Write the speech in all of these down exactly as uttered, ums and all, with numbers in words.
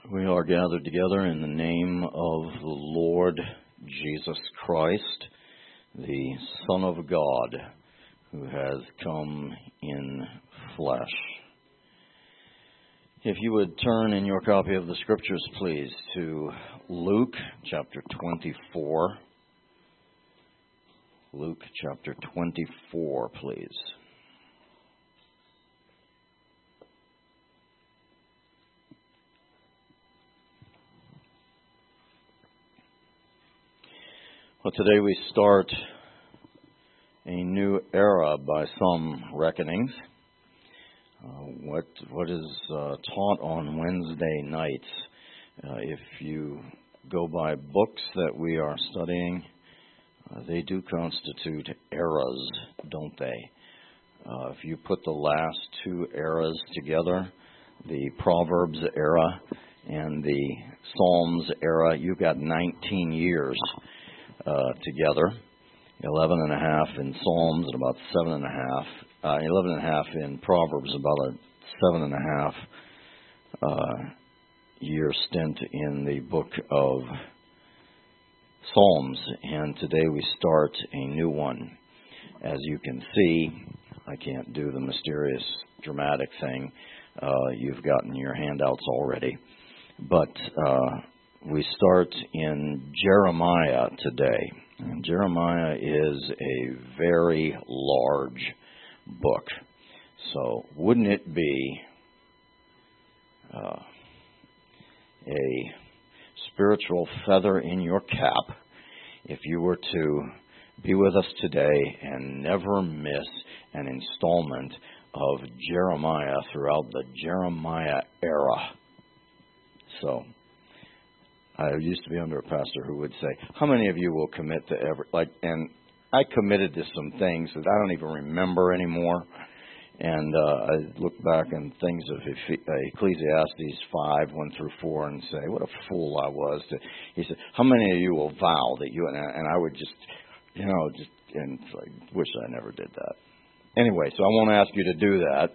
We are gathered together in the name of the Lord Jesus Christ, the Son of God, who has come in flesh. If you would turn in your copy of the Scriptures, please, to Luke chapter twenty-four. Luke chapter twenty-four, please. Well, today we start a new era by some reckonings. Uh, what what is uh, taught on Wednesday nights, uh, if you go by books that we are studying, uh, they do constitute eras, don't they? Uh, if you put the last two eras together, the Proverbs era and the Psalms era, you've got nineteen years Uh, together, eleven and a half in Psalms and about seven and a half, uh, eleven and a half in Proverbs, about a seven and a half uh, year stint in the book of Psalms. And today we start a new one. As you can see, I can't do the mysterious, dramatic thing uh, you've gotten your handouts already, but uh, we start in Jeremiah today. And Jeremiah is a very large book. So wouldn't it be uh, a spiritual feather in your cap if you were to be with us today and never miss an installment of Jeremiah throughout the Jeremiah era? So I used to be under a pastor who would say, how many of you will commit to every, like, and I committed to some things that I don't even remember anymore. And uh, I look back and things of Ecclesiastes five, one through four, and say, what a fool I was. To, he said, how many of you will vow that you, and I, and I would just, you know, just, and I wish I never did that. Anyway, so I won't ask you to do that.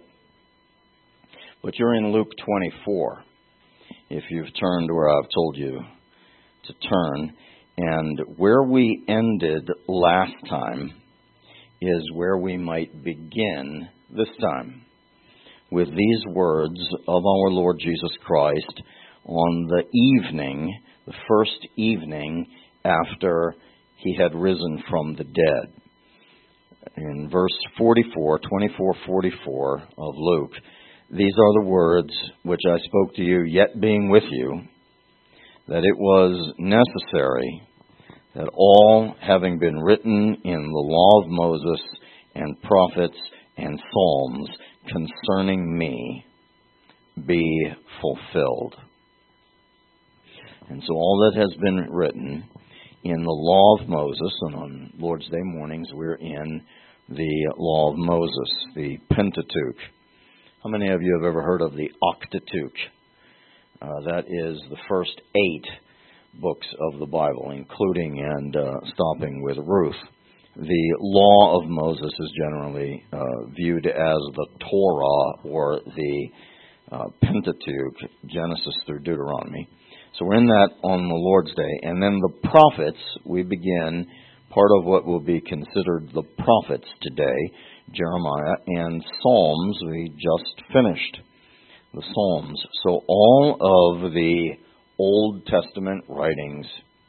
But you're in Luke twenty-four. If you've turned where I've told you to turn. And where we ended last time is where we might begin this time, with these words of our Lord Jesus Christ on the evening, the first evening after he had risen from the dead. In verse forty-four, twenty-four forty-four of Luke, these are the words which I spoke to you, yet being with you, that it was necessary that all having been written in the law of Moses and prophets and psalms concerning me be fulfilled. And so all that has been written in the law of Moses, and on Lord's Day mornings we're in the law of Moses, the Pentateuch. How many of you have ever heard of the Octateuch? Uh, that is the first eight books of the Bible, including and uh, stopping with Ruth. The law of Moses is generally uh, viewed as the Torah or the uh, Pentateuch, Genesis through Deuteronomy. So we're in that on the Lord's Day. And then the prophets, we begin part of what will be considered the prophets today, Jeremiah, and Psalms, we just finished the Psalms. So all of the Old Testament writings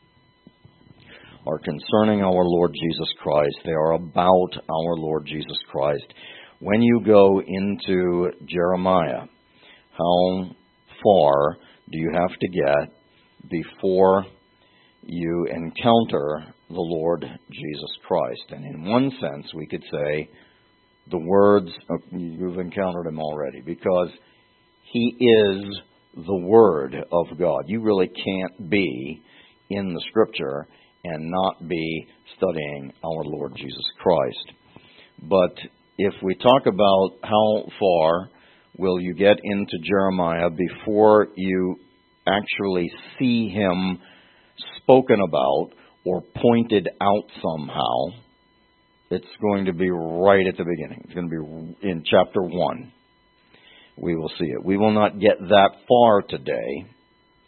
are concerning our Lord Jesus Christ. They are about our Lord Jesus Christ. When you go into Jeremiah, how far do you have to get before you encounter the Lord Jesus Christ? And in one sense, we could say the words, you've encountered him already, because he is the Word of God. You really can't be in the Scripture and not be studying our Lord Jesus Christ. But if we talk about how far will you get into Jeremiah before you actually see him spoken about or pointed out somehow, it's going to be right at the beginning. It's going to be in chapter one. We will see it. We will not get that far today,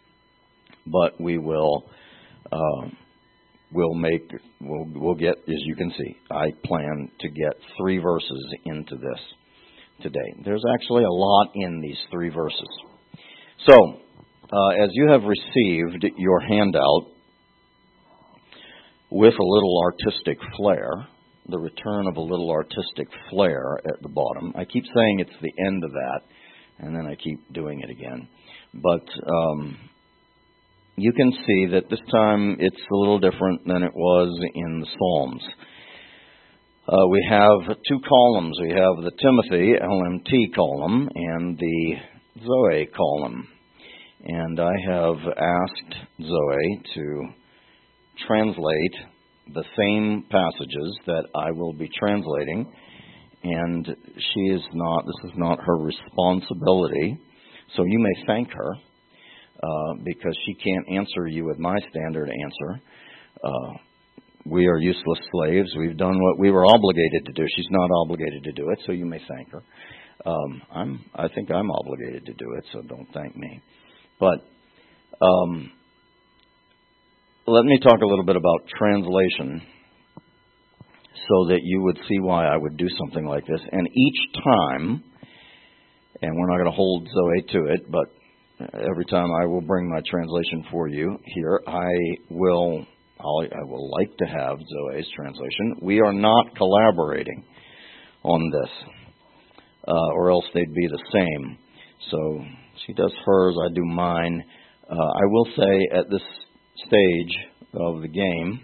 but we will uh, we'll make we'll we'll get, as you can see, I plan to get three verses into this today. There's actually a lot in these three verses. So, uh, as you have received your handout with a little artistic flair, the return of a little artistic flair at the bottom. I keep saying it's the end of that, and then I keep doing it again. But um, you can see that this time it's a little different than it was in the Psalms. Uh, we have two columns. We have the Timothy, L M T column, and the Zoe column. And I have asked Zoe to translate the same passages that I will be translating, and she is not, this is not her responsibility, so you may thank her, uh, because she can't answer you with my standard answer. Uh, we are useless slaves. We've done what we were obligated to do. She's not obligated to do it, so you may thank her. Um, I'm, I think I'm obligated to do it, so don't thank me. But um, let me talk a little bit about translation so that you would see why I would do something like this. And each time, and we're not going to hold Zoe to it, but every time I will bring my translation for you here, I will I'll, I will like to have Zoe's translation. We are not collaborating on this, uh, or else they'd be the same. So she does hers, I do mine. Uh, I will say at this stage of the game,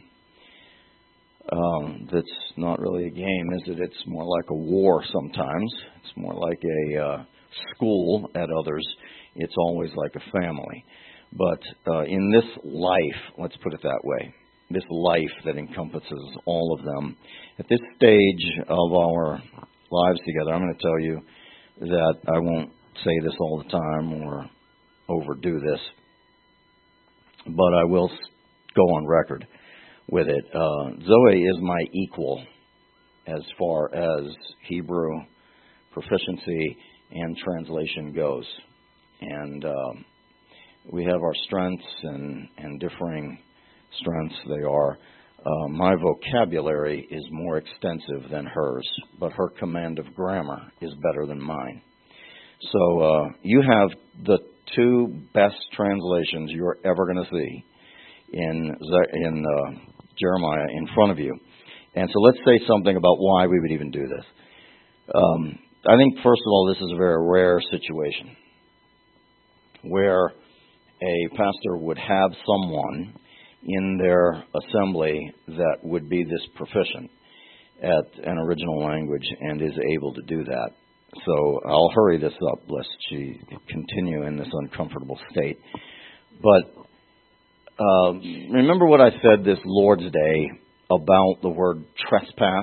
um, that's not really a game, is it? It's more like a war sometimes. It's more like a uh, school at others. It's always like a family. But uh, in this life, let's put it that way, this life that encompasses all of them, at this stage of our lives together, I'm going to tell you that I won't say this all the time or overdo this, but I will go on record with it. Uh, Zoe is my equal as far as Hebrew proficiency and translation goes. And um, we have our strengths and, and differing strengths. They are. Uh, my vocabulary is more extensive than hers, but her command of grammar is better than mine. So uh, you have the two best translations you're ever going to see in in uh, Jeremiah in front of you. And so let's say something about why we would even do this. Um, I think, first of all, this is a very rare situation where a pastor would have someone in their assembly that would be this proficient at an original language and is able to do that. So I'll hurry this up lest she continue in this uncomfortable state. But uh, remember what I said this Lord's Day about the word trespass?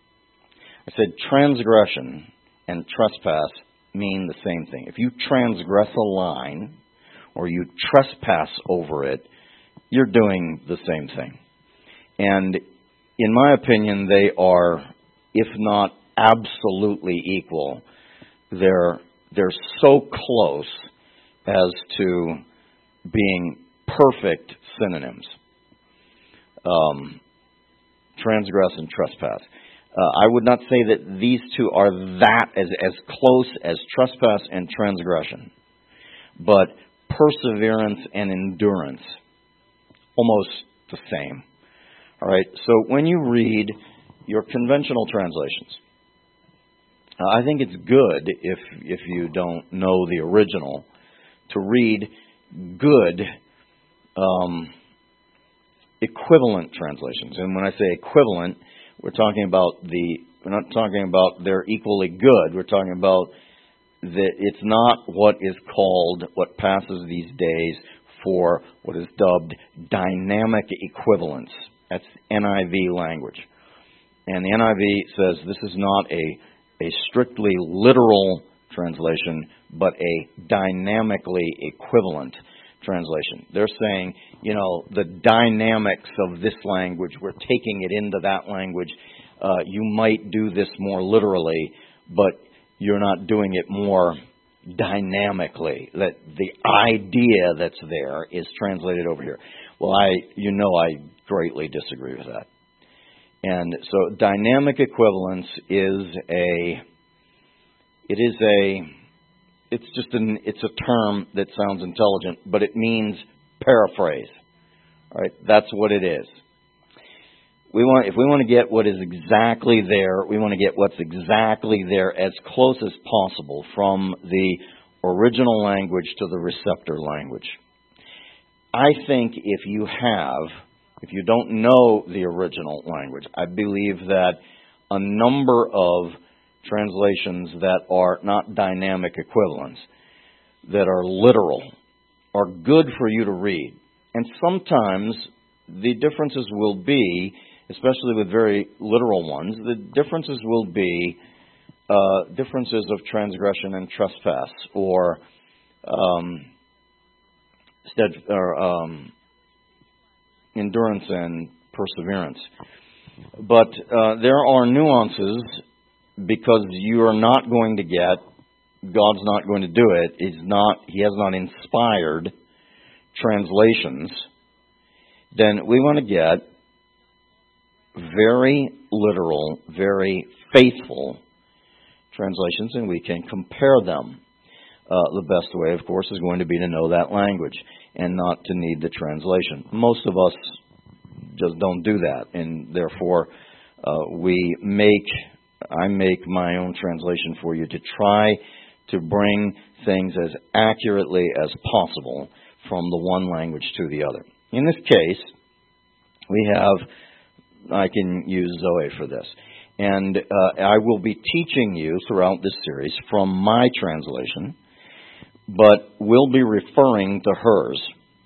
I said transgression and trespass mean the same thing. If you transgress a line or you trespass over it, you're doing the same thing. And in my opinion, they are, if not absolutely equal, they're they're so close as to being perfect synonyms. Um, transgress and trespass. Uh, I would not say that these two are that as as close as trespass and transgression, but perseverance and endurance, almost the same. All right. So when you read your conventional translations, Uh, I think it's good, if if you don't know the original, to read good um, equivalent translations. And when I say equivalent, we're talking about the we're not talking about they're equally good. We're talking about that it's not what is called, what passes these days for what is dubbed dynamic equivalence. That's N I V language. And the N I V says this is not a a strictly literal translation, but a dynamically equivalent translation. They're saying, you know, the dynamics of this language, we're taking it into that language. Uh, you might do this more literally, but you're not doing it more dynamically, that the idea that's there is translated over here. Well, I, you know, I greatly disagree with that. And so dynamic equivalence is a, it is a, it's just an, it's a term that sounds intelligent, but it means paraphrase. All right, that's what it is. We want, if we want to get what is exactly there, we want to get what's exactly there as close as possible from the original language to the receptor language. I think if you have, if you don't know the original language, I believe that a number of translations that are not dynamic equivalents, that are literal, are good for you to read. And sometimes the differences will be, especially with very literal ones, the differences will be uh, differences of transgression and trespass, or um, stead, or um, endurance and perseverance. But uh, there are nuances, because you are not going to get, God's not going to do it. He's not. He has not inspired translations. Then we want to get very literal, very faithful translations, and we can compare them. Uh, the best way, of course, is going to be to know that language and not to need the translation. Most of us just don't do that, and therefore uh, we make, I make my own translation for you to try to bring things as accurately as possible from the one language to the other. In this case, we have, I can use Zoe for this. And uh, I will be teaching you throughout this series from my translation, but we'll be referring to hers.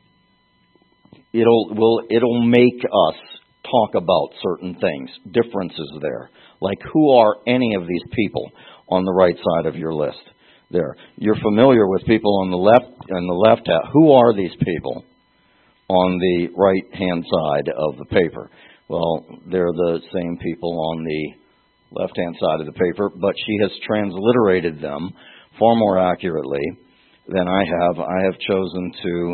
It'll will it'll make us talk about certain things, differences there, like who are any of these people on the right side of your list there. You're familiar with people on the left on the left half. Who are these people on the right-hand side of the paper? Well, they're the same people on the left-hand side of the paper, but she has transliterated them far more accurately than I have. I have chosen to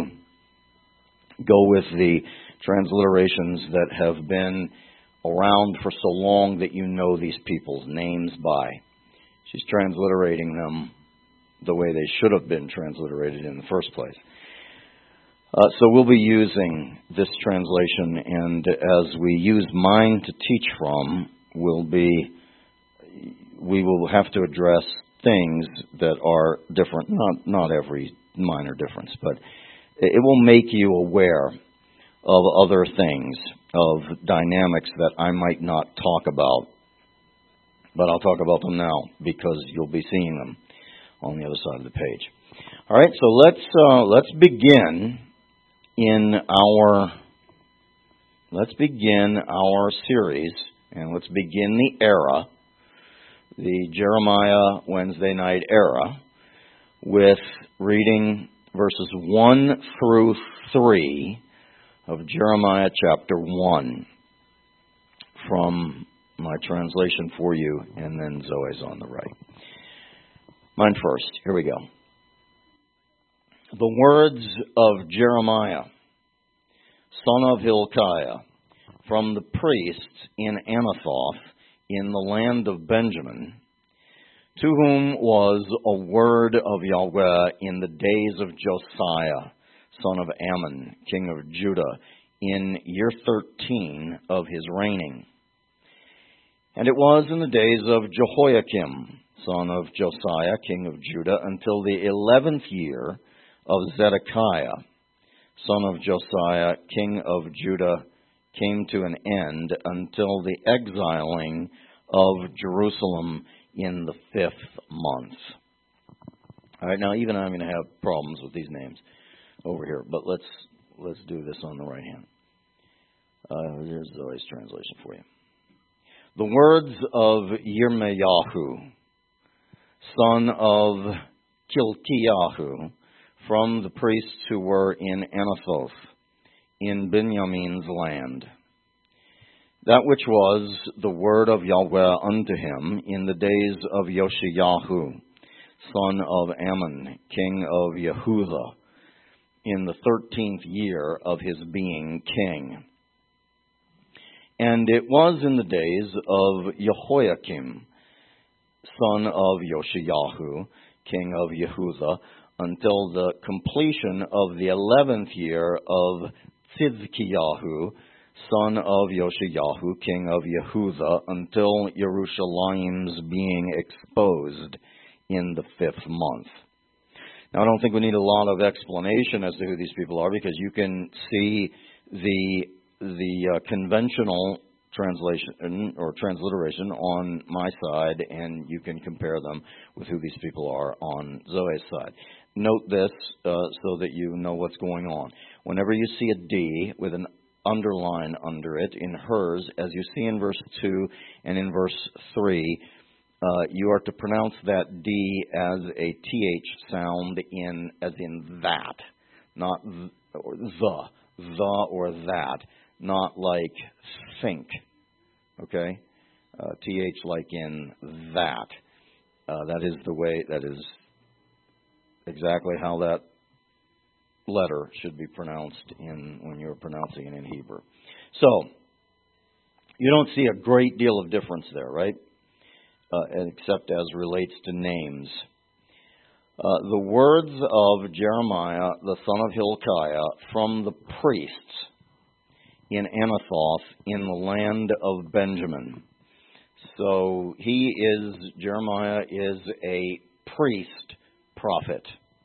go with the transliterations that have been around for so long that you know these people's names by. She's transliterating them the way they should have been transliterated in the first place. Uh, so we'll be using this translation, and as we use mine to teach from, we'll be, we will have to address things that are different, not, not every minor difference, but it will make you aware of other things, of dynamics that I might not talk about, but I'll talk about them now because you'll be seeing them on the other side of the page. All right, so let's uh, let's begin in our let's begin our series, and let's begin the era, the Jeremiah Wednesday night era, with reading verses one through three of Jeremiah chapter one from my translation for you, and then Zoe's on the right. Mine first. Here we go. The words of Jeremiah, son of Hilkiah, from the priests in Anathoth in the land of Benjamin, to whom was a word of Yahweh in the days of Josiah, son of Ammon, king of Judah, in year thirteen of his reigning. And it was in the days of Jehoiakim, son of Josiah, king of Judah, until the eleventh year of Zedekiah, son of Josiah, king of Judah, came to an end, until the exiling of Jerusalem in the fifth month. All right, now even I'm going to have problems with these names over here, but let's let's do this on the right hand. Uh, here's Zoe's translation for you. The words of Yirmeyahu, son of Kilkiyahu, from the priests who were in Anathoth, in Benjamin's land. That which was the word of Yahweh unto him in the days of Yoshiyahu, son of Ammon, king of Yehudah, in the thirteenth year of his being king. And it was in the days of Jehoiakim, son of Yoshiyahu, king of Yehudah, until the completion of the eleventh year of Tzidkiyahu, son of Yoshiyahu, king of Yehudah, until Jerusalem's being exposed in the fifth month. Now, I don't think we need a lot of explanation as to who these people are, because you can see the the uh, conventional translation or transliteration on my side, and you can compare them with who these people are on Zoe's side. Note this uh, so that you know what's going on. Whenever you see a D with an underline under it in hers, as you see in verse two and in verse three, uh, you are to pronounce that D as a T H sound, in as in that, not th- or the, the or that, not like think. Okay? Uh, T H like in that. Uh, that is the way, that is exactly how that letter should be pronounced in when you're pronouncing it in Hebrew. So, you don't see a great deal of difference there, right? Uh, except as relates to names. Uh, the words of Jeremiah, the son of Hilkiah, from the priests in Anathoth in the land of Benjamin. So he is, Jeremiah is a priest prophet.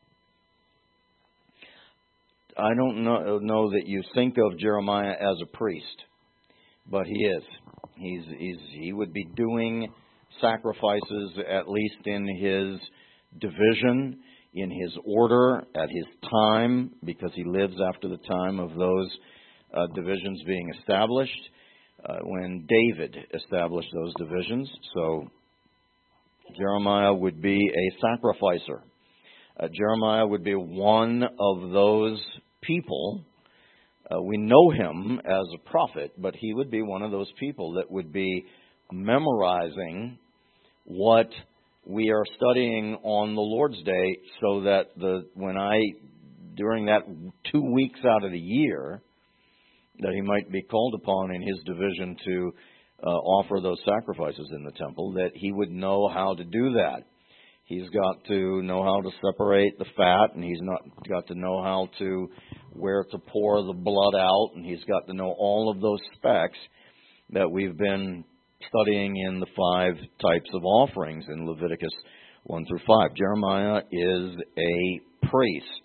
I don't know, know that you think of Jeremiah as a priest, but he is. He's, he's he would be doing sacrifices, at least in his division, in his order, at his time, because he lives after the time of those uh, divisions being established, uh, when David established those divisions. So Jeremiah would be a sacrificer. Uh, Jeremiah would be one of those people. Uh, we know him as a prophet, but he would be one of those people that would be memorizing what we are studying on the Lord's Day, so that the when I, during that two weeks out of the year, that he might be called upon in his division to uh, offer those sacrifices in the temple, that he would know how to do that. He's got to know how to separate the fat, and he's not got to know how to, where to pour the blood out, and he's got to know all of those specs that we've been studying in the five types of offerings in Leviticus one through five. Jeremiah is a priest.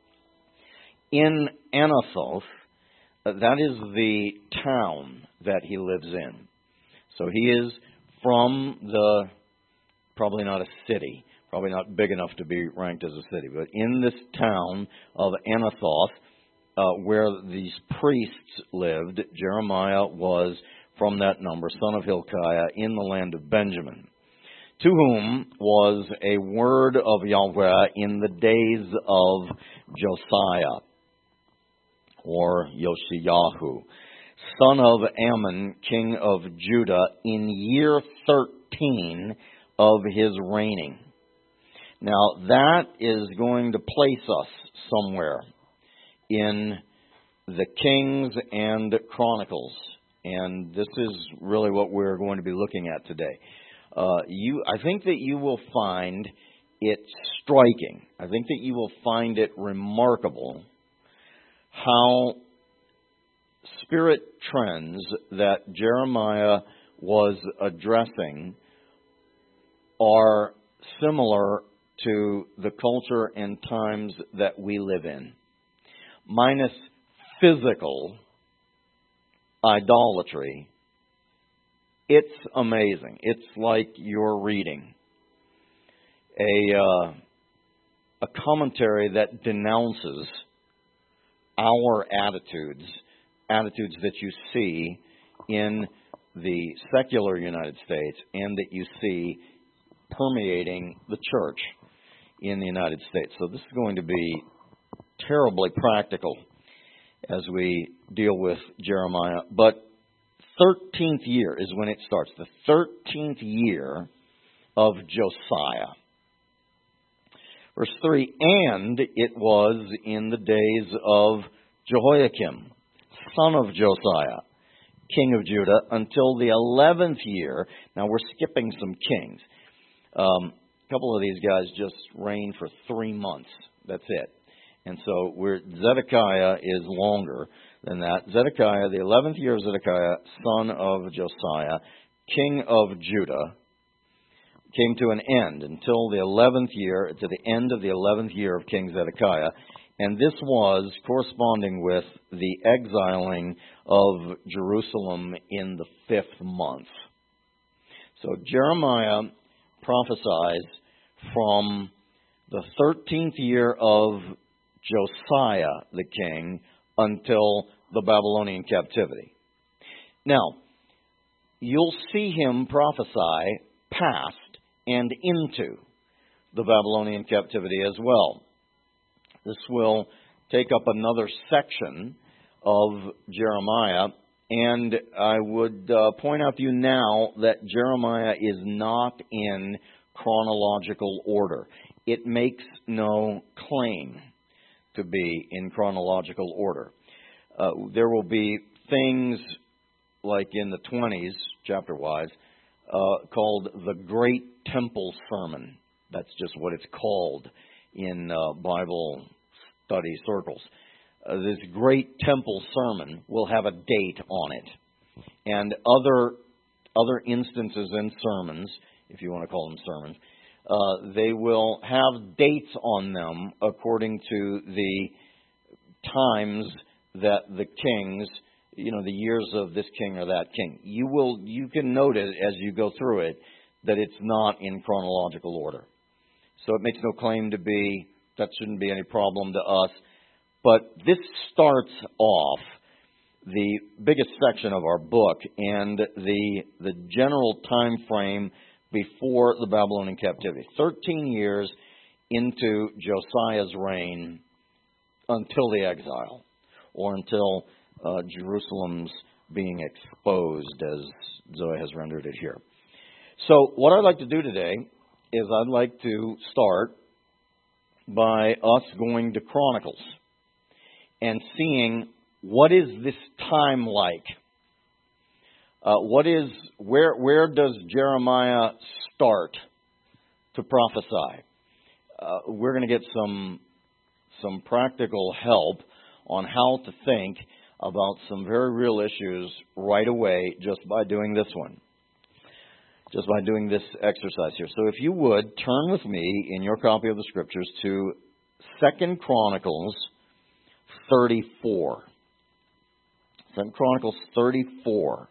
In Anathoth, that is the town that he lives in. So he is from the, probably not a city, probably not big enough to be ranked as a city, but in this town of Anathoth, uh, where these priests lived, Jeremiah was from that number, son of Hilkiah, in the land of Benjamin, to whom was a word of Yahweh in the days of Josiah, or Yoshiyahu, son of Ammon, king of Judah, in year thirteen of his reigning. Now, that is going to place us somewhere in the Kings and Chronicles. And this is really what we're going to be looking at today. Uh, you, I think that you will find it striking. I think that you will find it remarkable how spirit trends that Jeremiah was addressing are similar to the culture and times that we live in, minus physical idolatry. It's amazing. It's like you're reading a uh, a commentary that denounces our attitudes, attitudes that you see in the secular United States and that you see permeating the church in the United States. So this is going to be terribly practical as we deal with Jeremiah. But thirteenth year is when it starts. The thirteenth year of Josiah. Verse three, and it was in the days of Jehoiakim, son of Josiah, king of Judah, until the eleventh year. Now we're skipping some kings. Um, a couple of these guys just reigned for three months. That's it. And so we're, Zedekiah is longer than that. Zedekiah, the eleventh year of Zedekiah, son of Josiah, king of Judah, came to an end until the eleventh year, to the end of the eleventh year of King Zedekiah. And this was corresponding with the exiling of Jerusalem in the fifth month. So Jeremiah prophesies from the thirteenth year of Josiah the king until the Babylonian captivity. Now, you'll see him prophesy past and into the Babylonian captivity as well. This will take up another section of Jeremiah, and I would uh, point out to you now that Jeremiah is not in chronological order. It makes no claim to be in chronological order. Uh, there will be things like in the twenties, chapter-wise, uh, called the Great Temple Sermon. That's just what it's called in uh, Bible study circles. Uh, this Great Temple Sermon will have a date on it. And other other instances in sermons, if you want to call them sermons, uh, they will have dates on them according to the times that the kings, you know, the years of this king or that king. You will, you can note it as you go through it that it's not in chronological order. So it makes no claim to be. That shouldn't be any problem to us. But this starts off the biggest section of our book and the the general time frame before the Babylonian captivity. Thirteen years into Josiah's reign until the exile, or until uh, Jerusalem's being exposed, as Zoe has rendered it here. So what I'd like to do today is I'd like to start by us going to Chronicles and seeing what is this time like. Uh, what is where where does Jeremiah start to prophesy? Uh, we're going to get some some practical help on how to think about some very real issues right away just by doing this one. Just by doing this exercise here. So if you would, turn with me in your copy of the Scriptures to Second Chronicles thirty-four. Second Chronicles thirty-four.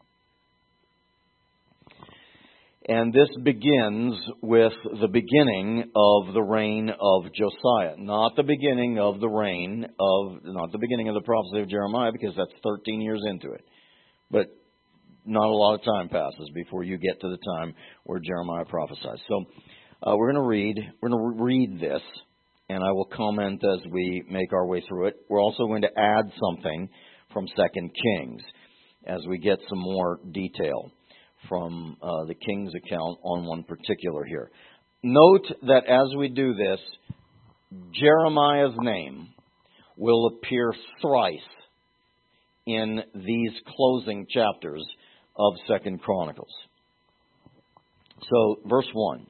And this begins with the beginning of the reign of Josiah. Not the beginning of the reign of, not the beginning of the prophecy of Jeremiah, because that's thirteen years into it. But not a lot of time passes before you get to the time where Jeremiah prophesies. So uh, we're going to read, we're going to read this, and I will comment as we make our way through it. We're also going to add something from Second Kings as we get some more detail from uh, the King's account on one particular here. Note that as we do this, Jeremiah's name will appear thrice in these closing chapters of Second Chronicles. So, verse one.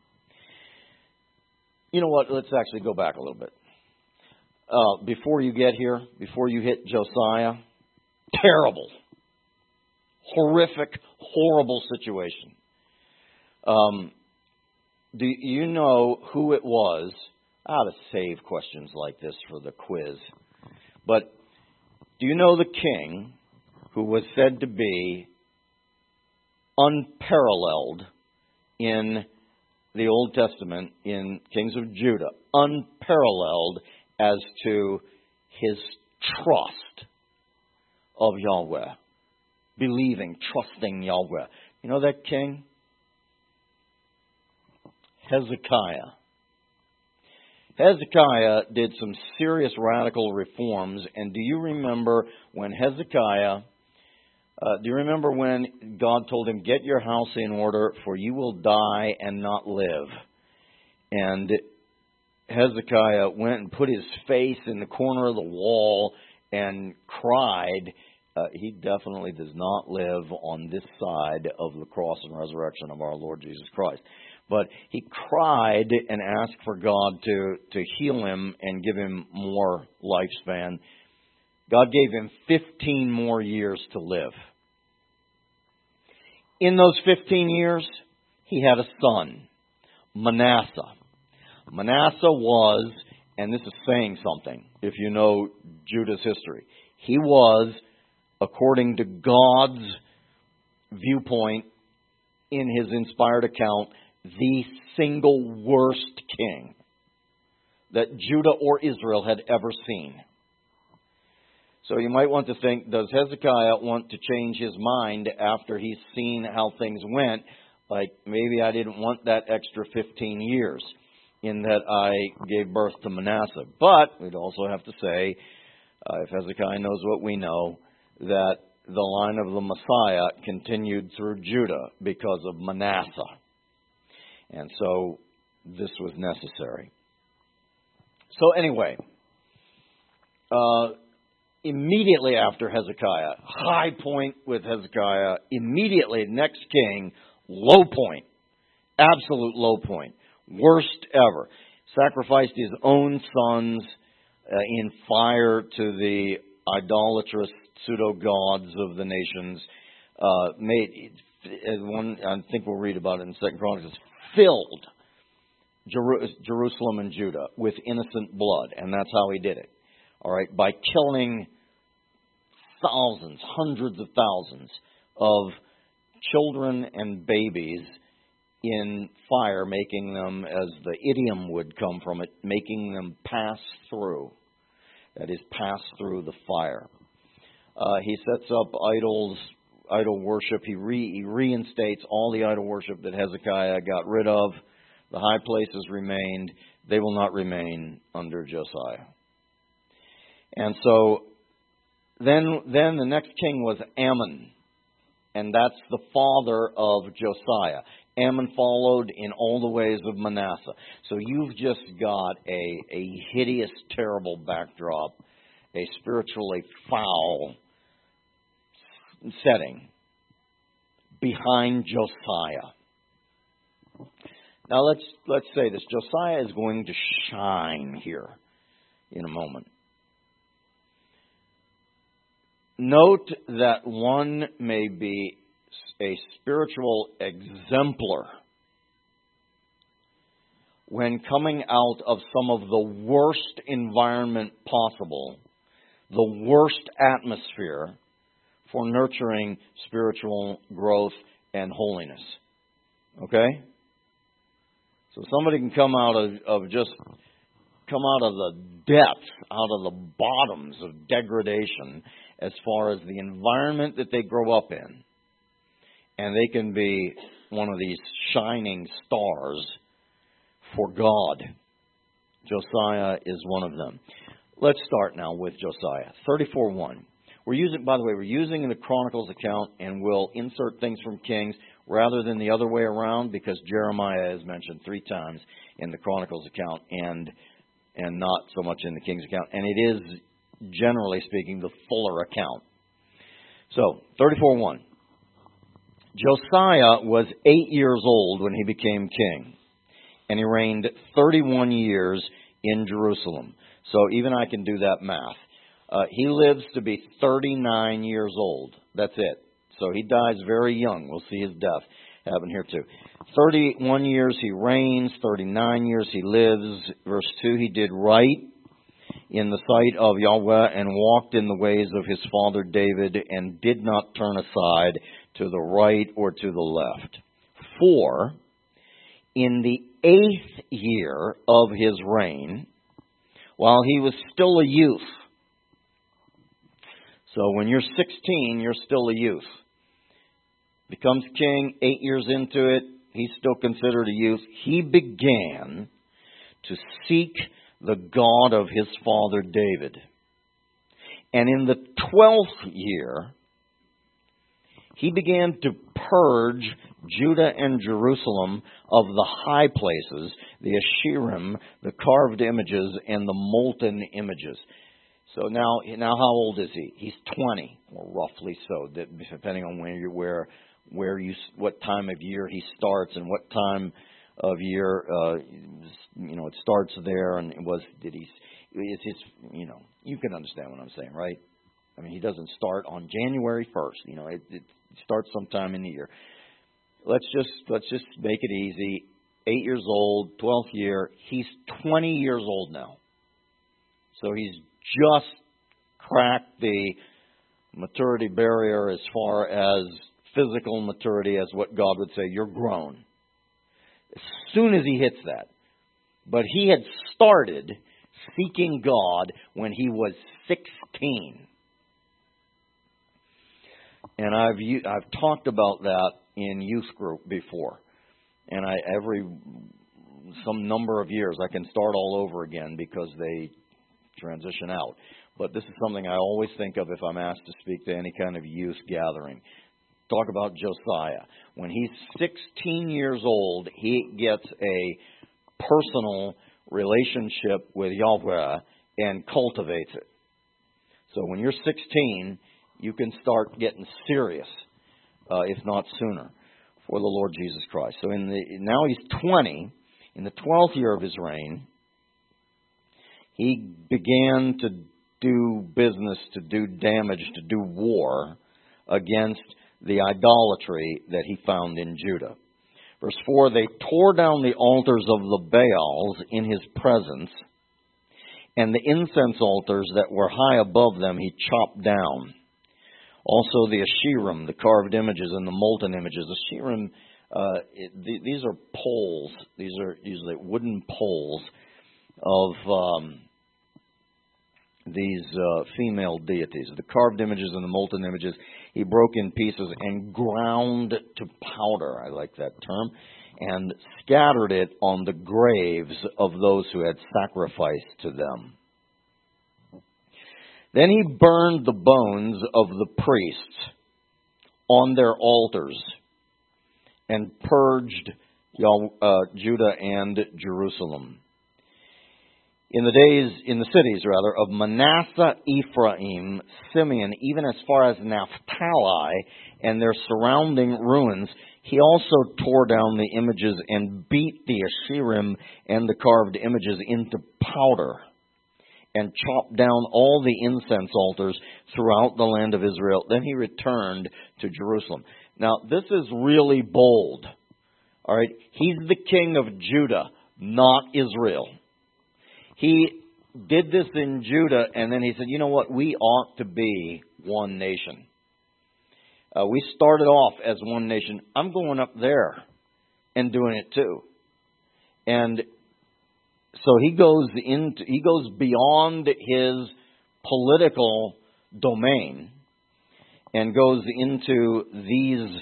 You know what? Let's actually go back a little bit. Uh, before you get here, before you hit Josiah, terrible, horrific, horrible situation. Um, do you know who it was? I ought to save questions like this for the quiz. But do you know the king who was said to be unparalleled in the Old Testament, in Kings of Judah, unparalleled as to his trust of Yahweh, believing, trusting Yahweh? You know that king? Hezekiah. Hezekiah did some serious radical reforms, and do you remember when Hezekiah, uh, do you remember when God told him, get your house in order, for you will die and not live? And Hezekiah went and put his face in the corner of the wall and cried, uh, he definitely does not live on this side of the cross and resurrection of our Lord Jesus Christ. But he cried and asked for God to, to heal him and give him more lifespan. God gave him fifteen more years to live. In those fifteen years, he had a son, Manasseh. Manasseh was, and this is saying something if you know Judah's history, he was, according to God's viewpoint in his inspired account, the single worst king that Judah or Israel had ever seen. So you might want to think, does Hezekiah want to change his mind after he's seen how things went? Like, maybe I didn't want that extra fifteen years in that I gave birth to Manasseh. But we'd also have to say, uh, if Hezekiah knows what we know, that the line of the Messiah continued through Judah because of Manasseh. And so this was necessary. So anyway, uh, immediately after Hezekiah, high point with Hezekiah, immediately next king, low point, absolute low point, worst ever. Sacrificed his own sons uh, in fire to the idolatrous pseudo-gods of the nations. Uh, made one, I think we'll read about it in Second Chronicles, filled Jeru- Jerusalem and Judah with innocent blood, and that's how he did it. All right, by killing thousands, hundreds of thousands of children and babies in fire, making them, as the idiom would come from it, making them pass through. That is, pass through the fire. Uh, he sets up idols, idol worship. He, re, he reinstates all the idol worship that Hezekiah got rid of. The high places remained. They will not remain under Josiah. And so then, then the next king was Ammon. And that's the father of Josiah. Ammon followed in all the ways of Manasseh. So you've just got a, a hideous, terrible backdrop, a spiritually foul setting behind Josiah. Now let's let's say this. Josiah is going to shine here in a moment. Note that one may be a spiritual exemplar when coming out of some of the worst environment possible, the worst atmosphere for nurturing spiritual growth and holiness. Okay? So somebody can come out of, of just, come out of the depths, out of the bottoms of degradation as far as the environment that they grow up in. And they can be one of these shining stars for God. Josiah is one of them. Let's start now with Josiah. thirty-four one. We're using, by the way, we're using the Chronicles account, and we'll insert things from Kings rather than the other way around, because Jeremiah is mentioned three times in the Chronicles account and and not so much in the Kings account. And it is, generally speaking, the fuller account. So, thirty-four one. Josiah was eight years old when he became king, and he reigned thirty-one years in Jerusalem. So even I can do that math. Uh, he lives to be thirty-nine years old. That's it. So he dies very young. We'll see his death happen here too. thirty-one years he reigns, thirty-nine years he lives. Verse two, he did right in the sight of Yahweh and walked in the ways of his father David and did not turn aside to the right or to the left. For in the eighth year of his reign, while he was still a youth, so when you're sixteen, you're still a youth. Becomes king, eight years into it, he's still considered a youth. He began to seek the God of his father David. And in the twelfth year, he began to purge Judah and Jerusalem of the high places, the Asherim, the carved images, and the molten images. So now, now how old is he? He's twenty, or roughly so, depending on where you where where you what time of year he starts and what time of year uh, you know it starts there, and it was did he? It's his, you know you can understand what I'm saying, right? I mean, he doesn't start on January first. You know, it, it starts sometime in the year. Let's just let's just make it easy. Eight years old, twelfth year. He's twenty years old now. So he's just cracked the maturity barrier as far as physical maturity, as what God would say, you're grown. As soon as he hits that. But he had started seeking God when he was sixteen. And I've I've talked about that in youth group before. And I every some number of years I can start all over again because they transition out. But this is something I always think of if I'm asked to speak to any kind of youth gathering. Talk about Josiah. When he's sixteen years old, he gets a personal relationship with Yahweh and cultivates it. So when you're sixteen, you can start getting serious, uh, if not sooner, for the Lord Jesus Christ. So in the now he's twenty. In the twelfth year of his reign, he began to do business, to do damage, to do war against the idolatry that he found in Judah. Verse four, they tore down the altars of the Baals in his presence, and the incense altars that were high above them he chopped down. Also the Asherim, the carved images and the molten images. Asherim, uh, it, th- these are poles. These are usually wooden poles of um, these uh, female deities. The carved images and the molten images he broke in pieces and ground to powder, I like that term, and scattered it on the graves of those who had sacrificed to them. Then he burned the bones of the priests on their altars and purged uh, Judah and Jerusalem. In the days, in the cities rather, of Manasseh, Ephraim, Simeon, even as far as Naphtali and their surrounding ruins, he also tore down the images and beat the Asherim and the carved images into powder, and chopped down all the incense altars throughout the land of Israel. Then he returned to Jerusalem. Now, this is really bold. All right, he's the king of Judah, not Israel. He did this in Judah, and then he said, you know what, we ought to be one nation. Uh, we started off as one nation. I'm going up there and doing it too. And so he goes into, he goes beyond his political domain and goes into these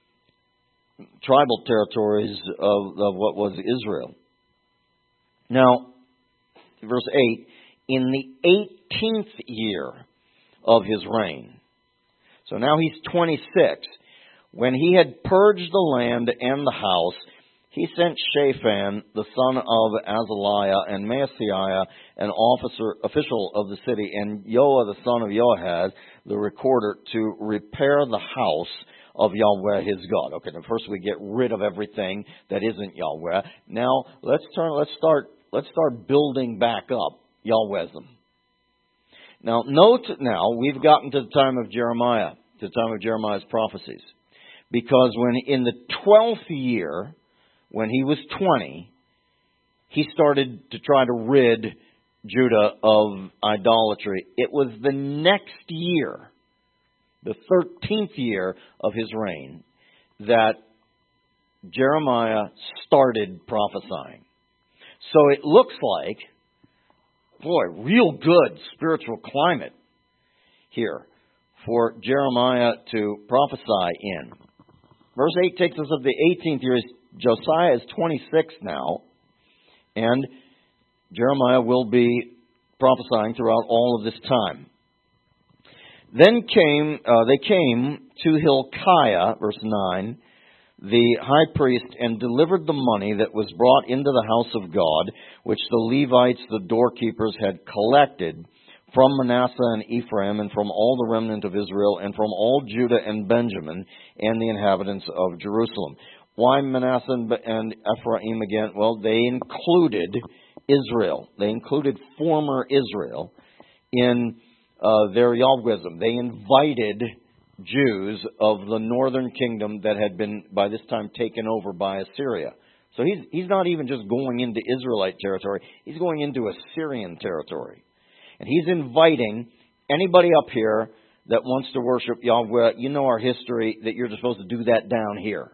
tribal territories of, of what was Israel. Now, verse eight, in the eighteenth year of his reign. So now he's twenty-six. When he had purged the land and the house, he sent Shaphan, the son of Azaliah, and Maaseiah, an officer, official of the city, and Joah, the son of Joahaz, the recorder, to repair the house of Yahweh his God. Okay, now first we get rid of everything that isn't Yahweh. Now let's turn. Let's start. Let's start building back up Yahwehism. Now note. Now we've gotten to the time of Jeremiah, to the time of Jeremiah's prophecies, because when in the twelfth year, when he was twenty, he started to try to rid Judah of idolatry. It was the next year, the thirteenth year of his reign, that Jeremiah started prophesying. So it looks like, boy, real good spiritual climate here for Jeremiah to prophesy in. Verse eight takes us of the eighteenth year. Josiah is twenty-six now, and Jeremiah will be prophesying throughout all of this time. Then came uh, they came to Hilkiah, verse nine, the high priest and delivered the money that was brought into the house of God, which the Levites, the doorkeepers, had collected from Manasseh and Ephraim, and from all the remnant of Israel, and from all Judah and Benjamin, and the inhabitants of Jerusalem. Why Manasseh and Ephraim again? Well, they included Israel. They included former Israel in uh, their Yahwehism. They invited Jews of the northern kingdom that had been, by this time, taken over by Assyria. So he's, he's not even just going into Israelite territory. He's going into Assyrian territory. And he's inviting anybody up here that wants to worship Yahweh. You know our history, that you're supposed to do that down here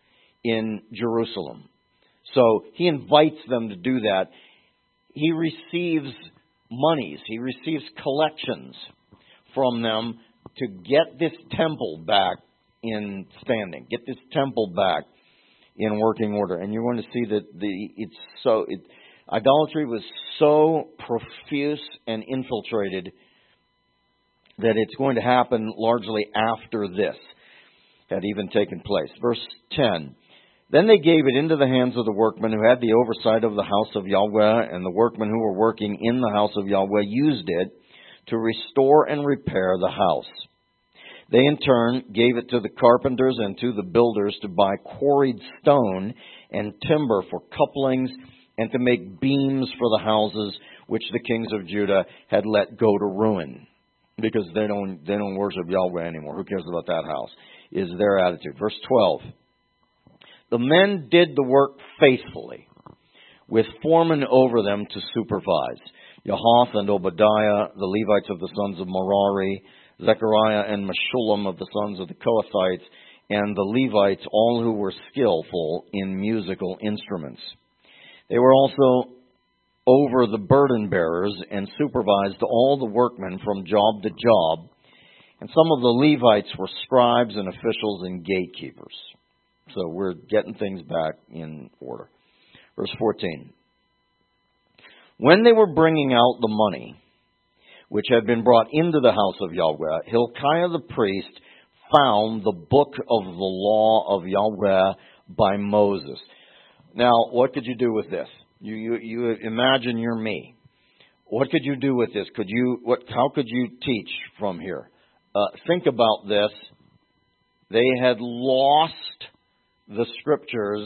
in Jerusalem. So he invites them to do that. He receives monies. He receives collections from them to get this temple back in standing, get this temple back in working order. And you're going to see that the it's so it, idolatry was so profuse and infiltrated that it's going to happen largely after this had even taken place. Verse ten. Then they gave it into the hands of the workmen who had the oversight of the house of Yahweh, and the workmen who were working in the house of Yahweh used it to restore and repair the house. They in turn gave it to the carpenters and to the builders to buy quarried stone and timber for couplings and to make beams for the houses which the kings of Judah had let go to ruin, because they don't they don't worship Yahweh anymore. Who cares about that house? Is their attitude. Verse twelve. The men did the work faithfully, with foremen over them to supervise. Yahath and Obadiah, the Levites of the sons of Merari, Zechariah and Meshullam of the sons of the Kohathites, and the Levites, all who were skillful in musical instruments. They were also over the burden bearers and supervised all the workmen from job to job. And some of the Levites were scribes and officials and gatekeepers. So we're getting things back in order. Verse fourteen. When they were bringing out the money which had been brought into the house of Yahweh, Hilkiah the priest found the book of the law of Yahweh by Moses. Now, what could you do with this? You, you, you imagine you're me. What could you do with this? Could you? What? How could you teach from here? Uh, think about this. They had lost the scriptures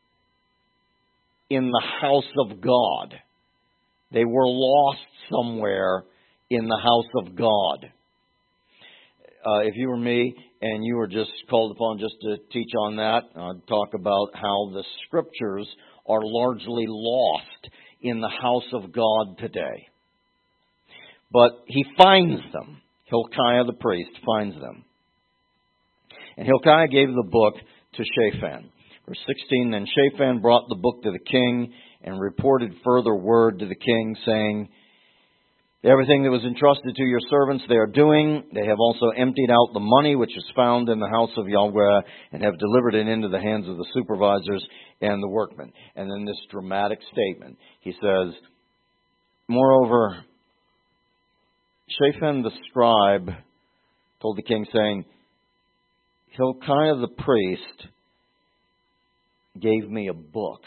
in the house of God. They were lost somewhere in the house of God. Uh, if you were me and you were just called upon just to teach on that, I'd talk about how the scriptures are largely lost in the house of God today. But he finds them. Hilkiah the priest finds them. And Hilkiah gave the book to Shaphan. Verse sixteen, then Shaphan brought the book to the king and reported further word to the king, saying, everything that was entrusted to your servants they are doing. They have also emptied out the money which is found in the house of Yahweh and have delivered it into the hands of the supervisors and the workmen. And then this dramatic statement. He says, moreover, Shaphan the scribe told the king, saying, Hilkiah the priest gave me a book.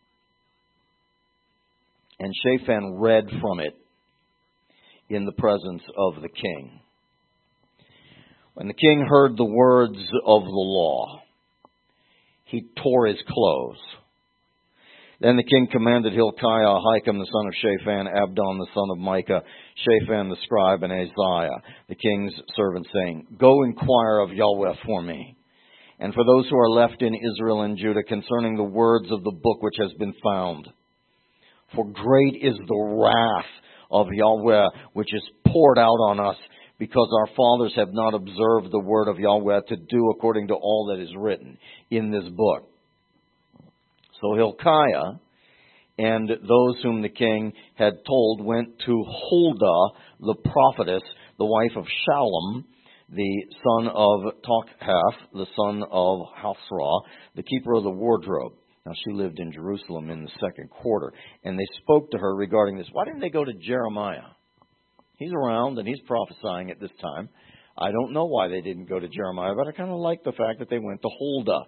And Shaphan read from it in the presence of the king. When the king heard the words of the law, he tore his clothes. Then the king commanded Hilkiah, Ahikam the son of Shaphan, Abdon the son of Micah, Shaphan the scribe, and Isaiah, the king's servant, saying, go inquire of Yahweh for me, and for those who are left in Israel and Judah, concerning the words of the book which has been found. For great is the wrath of Yahweh which is poured out on us, because our fathers have not observed the word of Yahweh to do according to all that is written in this book. So Hilkiah and those whom the king had told went to Huldah the prophetess, the wife of Shallum, the son of Tokhath, the son of Hasrah, the keeper of the wardrobe. Now, she lived in Jerusalem in the second quarter. And they spoke to her regarding this. Why didn't they go to Jeremiah? He's around and he's prophesying at this time. I don't know why they didn't go to Jeremiah, but I kind of like the fact that they went to Huldah.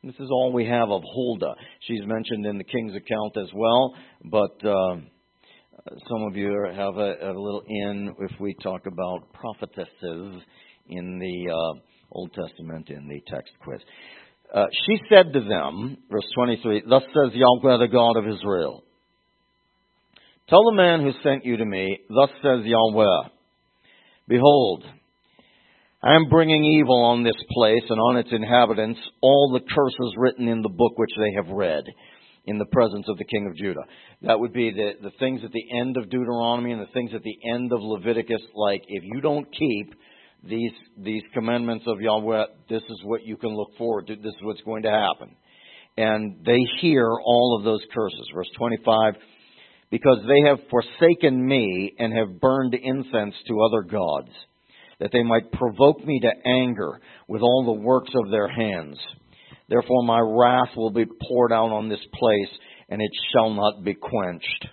This is all we have of Huldah. She's mentioned in the king's account as well, but uh, some of you have a, a little in if we talk about prophetesses in the uh, Old Testament in the text quiz. Uh, she said to them, verse twenty-three, "Thus says Yahweh, the God of Israel, tell the man who sent you to me, thus says Yahweh, behold, I am bringing evil on this place and on its inhabitants, all the curses written in the book which they have read in the presence of the king of Judah." That would be the, the things at the end of Deuteronomy and the things at the end of Leviticus, like if you don't keep these these commandments of Yahweh, this is what you can look forward to. This is what's going to happen. And they hear all of those curses. Verse twenty-five, "Because they have forsaken me and have burned incense to other gods, that they might provoke me to anger with all the works of their hands. Therefore my wrath will be poured out on this place, and it shall not be quenched.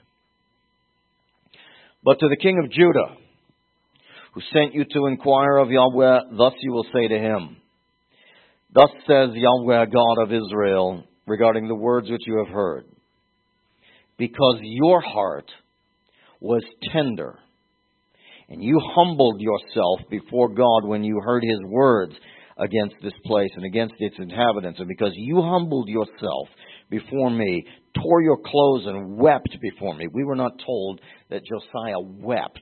But to the king of Judah, who sent you to inquire of Yahweh, thus you will say to him, thus says Yahweh, God of Israel, regarding the words which you have heard. Because your heart was tender, and you humbled yourself before God when you heard His words against this place and against its inhabitants, and because you humbled yourself before me, tore your clothes and wept before me." We were not told that Josiah wept,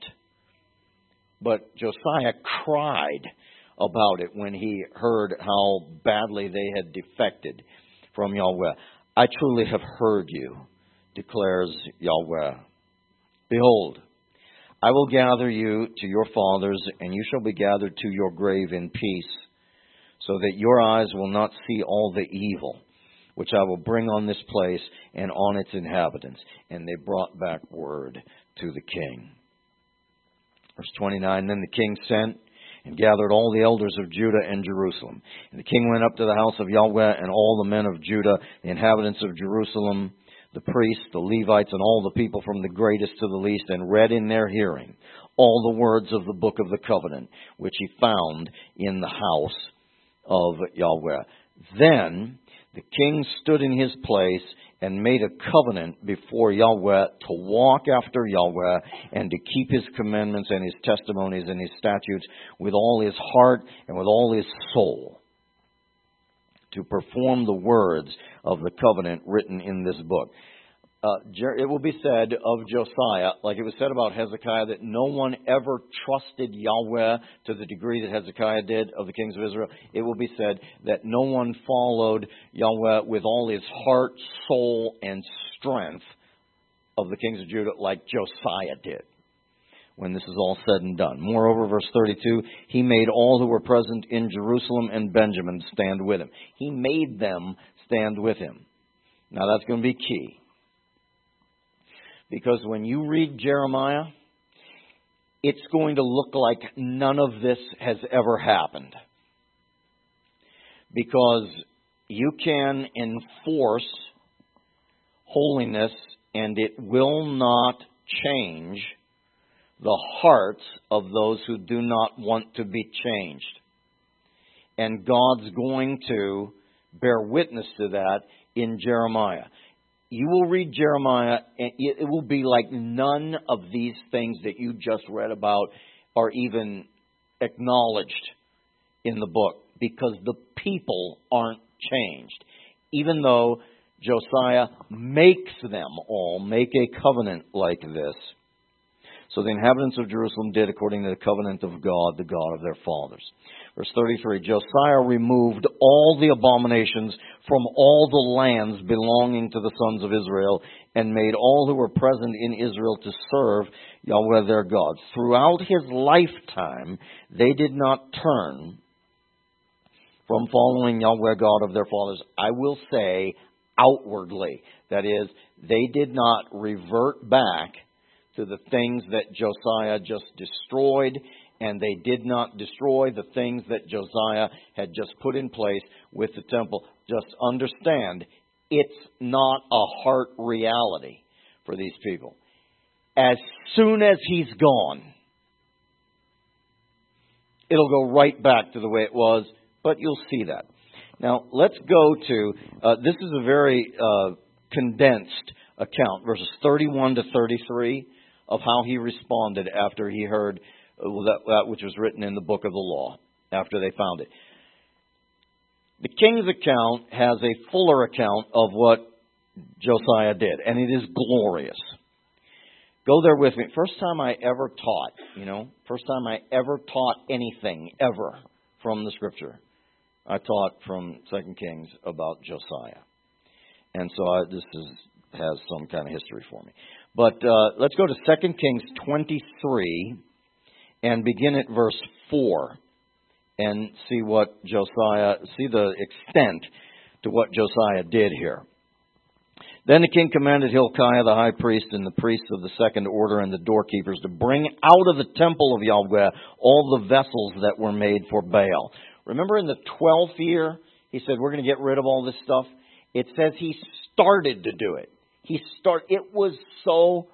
but Josiah cried about it when he heard how badly they had defected from Yahweh. "I truly have heard you, declares Yahweh. Behold, I will gather you to your fathers, and you shall be gathered to your grave in peace, so that your eyes will not see all the evil which I will bring on this place and on its inhabitants." And they brought back word to the king. Verse twenty-nine, "Then the king sent and gathered all the elders of Judah and Jerusalem. And the king went up to the house of Yahweh, and all the men of Judah, the inhabitants of Jerusalem, the priests, the Levites, and all the people from the greatest to the least, and read in their hearing all the words of the book of the covenant, which he found in the house of Yahweh. Then the king stood in his place and made a covenant before Yahweh to walk after Yahweh and to keep his commandments and his testimonies and his statutes with all his heart and with all his soul, to perform the words of the covenant written in this book." Uh, it will be said of Josiah, like it was said about Hezekiah, that no one ever trusted Yahweh to the degree that Hezekiah did of the kings of Israel. It will be said that no one followed Yahweh with all his heart, soul, and strength of the kings of Judah like Josiah did, when this is all said and done. "Moreover," verse thirty-two, "he made all who were present in Jerusalem and Benjamin stand with him." He made them stand with him. Now that's going to be key. Because when you read Jeremiah, it's going to look like none of this has ever happened. Because you can enforce holiness and it will not change the hearts of those who do not want to be changed. And God's going to bear witness to that in Jeremiah. You will read Jeremiah, and it will be like none of these things that you just read about are even acknowledged in the book, because the people aren't changed. Even though Josiah makes them all make a covenant like this. "So the inhabitants of Jerusalem did according to the covenant of God, the God of their fathers." Verse thirty-three, "Josiah removed all the abominations from all the lands belonging to the sons of Israel, and made all who were present in Israel to serve Yahweh their God. Throughout his lifetime, they did not turn from following Yahweh God of their fathers." I will say outwardly. That is, they did not revert back to the things that Josiah just destroyed, and they did not destroy the things that Josiah had just put in place with the temple. Just understand, it's not a heart reality for these people. As soon as he's gone, it'll go right back to the way it was, but you'll see that. Now, let's go to, uh, this is a very uh, condensed account, verses thirty-one to thirty-three, of how he responded after he heard uh, that, that which was written in the book of the law, after they found it. The king's account has a fuller account of what Josiah did, and it is glorious. Go there with me. First time I ever taught, you know, first time I ever taught anything, ever, from the Scripture. I taught from Second Kings about Josiah. And so I, this is, has some kind of history for me. But uh, let's go to Second Kings twenty-three and begin at verse four and see what Josiah, see the extent to what Josiah did here. Then the king commanded Hilkiah the high priest and the priests of the second order and the doorkeepers to bring out of the temple of Yahweh all the vessels that were made for Baal. Remember in the twelfth year, he said, we're going to get rid of all this stuff. It says he started to do it. He start. It was so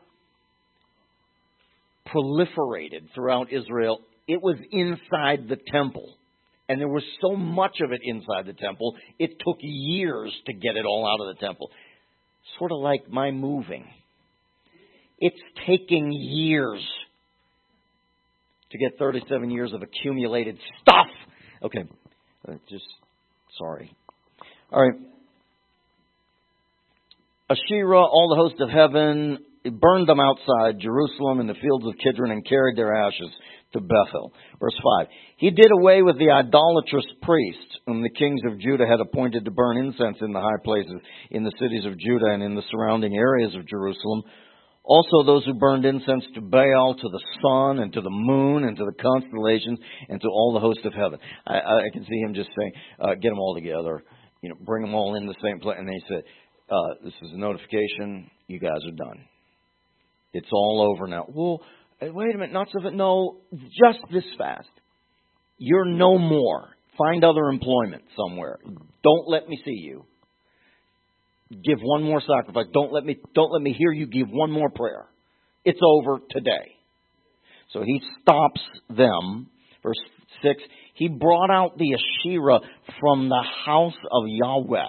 proliferated throughout Israel. It was inside the temple. And there was so much of it inside the temple, it took years to get it all out of the temple. Sort of like my moving. It's taking years to get thirty-seven years of accumulated stuff. Okay, just sorry. All right. Asherah, all the hosts of heaven, burned them outside Jerusalem in the fields of Kidron and carried their ashes to Bethel. Verse five. He did away with the idolatrous priests whom the kings of Judah had appointed to burn incense in the high places in the cities of Judah and in the surrounding areas of Jerusalem. Also those who burned incense to Baal, to the sun, and to the moon, and to the constellations, and to all the hosts of heaven. I, I can see him just saying, uh, get them all together, you know, bring them all in the same place. And they said, uh, this is a notification, you guys are done. It's all over now. Well, wait a minute, not so fast. No, just this fast. You're no more. Find other employment somewhere. Don't let me see you. Give one more sacrifice. Don't let me, don't let me hear you give one more prayer. It's over today. So he stops them. Verse six, he brought out the Asherah from the house of Yahweh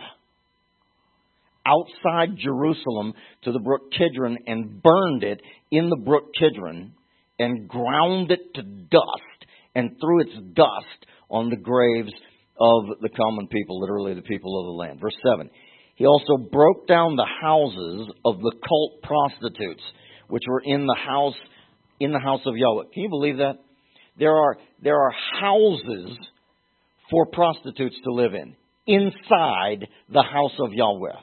outside Jerusalem to the brook Kidron and burned it in the brook Kidron and ground it to dust and threw its dust on the graves of the common people, literally the people of the land. Verse seven. He also broke down the houses of the cult prostitutes, which were in the house in the house of Yahweh. Can you believe that? There are there are houses for prostitutes to live in inside the house of Yahweh.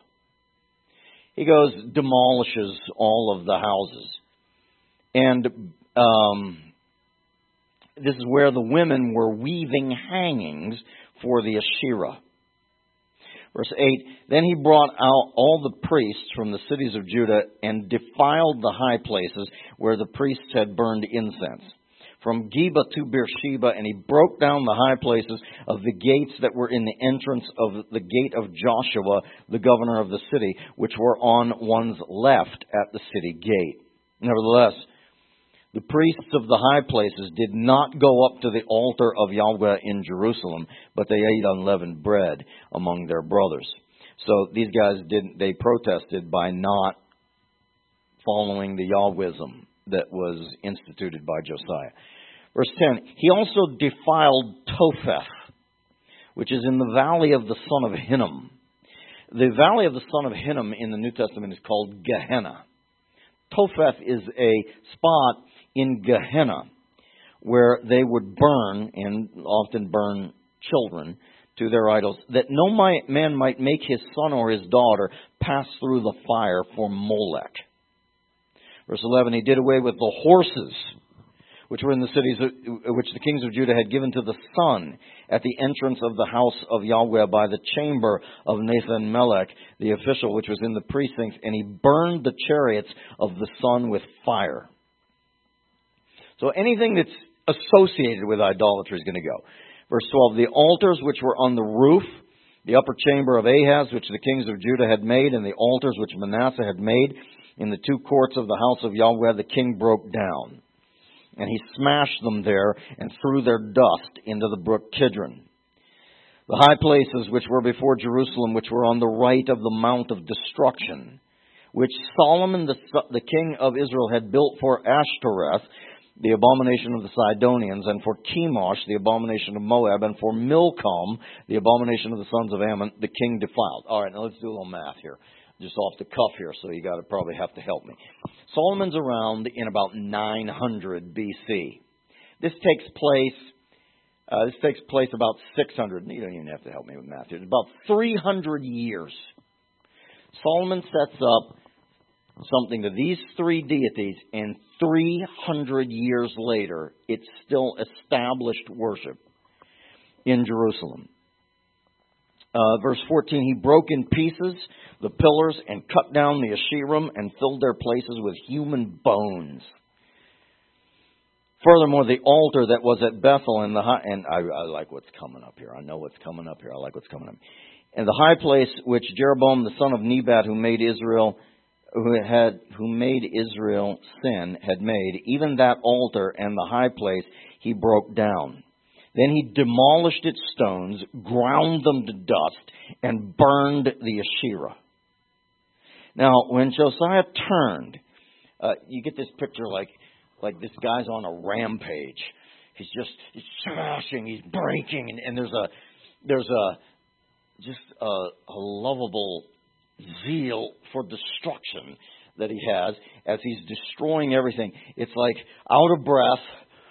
He goes, demolishes all of the houses. And um, this is where the women were weaving hangings for the Asherah. Verse eight, then he brought out all the priests from the cities of Judah and defiled the high places where the priests had burned incense, from Geba to Beersheba, and he broke down the high places of the gates that were in the entrance of the gate of Joshua, the governor of the city, which were on one's left at the city gate. Nevertheless, the priests of the high places did not go up to the altar of Yahweh in Jerusalem, but they ate unleavened bread among their brothers. So these guys didn't, they protested by not following the Yahwism that was instituted by Josiah. Verse ten, he also defiled Topheth, which is in the valley of the son of Hinnom. The valley of the son of Hinnom in the New Testament is called Gehenna. Topheth is a spot in Gehenna where they would burn, and often burn children, to their idols, that no man might make his son or his daughter pass through the fire for Molech. Verse eleven, he did away with the horses which were in the cities which the kings of Judah had given to the sun at the entrance of the house of Yahweh by the chamber of Nathan-Melech, the official which was in the precincts, and he burned the chariots of the sun with fire. So anything that's associated with idolatry is going to go. Verse twelve, the altars which were on the roof, the upper chamber of Ahaz, which the kings of Judah had made, and the altars which Manasseh had made in the two courts of the house of Yahweh, the king broke down. And he smashed them there and threw their dust into the brook Kidron. The high places which were before Jerusalem, which were on the right of the Mount of Destruction, which Solomon the, the king of Israel had built for Ashtoreth, the abomination of the Sidonians, and for Chemosh, the abomination of Moab, and for Milcom, the abomination of the sons of Ammon, the king defiled. All right, now let's do a little math here. Just off the cuff here, so you got to probably have to help me. Solomon's around in about nine hundred B C. This takes place, uh, this takes place about six hundred, you don't even have to help me with math here, about three hundred years. Solomon sets up something to these three deities, and three hundred years later, it's still established worship in Jerusalem. Uh, verse fourteen, he broke in pieces the pillars and cut down the Asherim and filled their places with human bones. Furthermore, the altar that was at Bethel and the high, and I, I like what's coming up here. I know what's coming up here. I like what's coming up. And the high place which Jeroboam the son of Nebat, who made Israel, who had who made Israel sin, had made, even that altar and the high place he broke down. Then he demolished its stones, ground them to dust, and burned the Asherah. Now, when Josiah turned, uh, you get this picture like like this guy's on a rampage. He's just he's smashing, he's breaking, and, and there's a there's a just a, a lovable zeal for destruction that he has as he's destroying everything. It's like out of breath.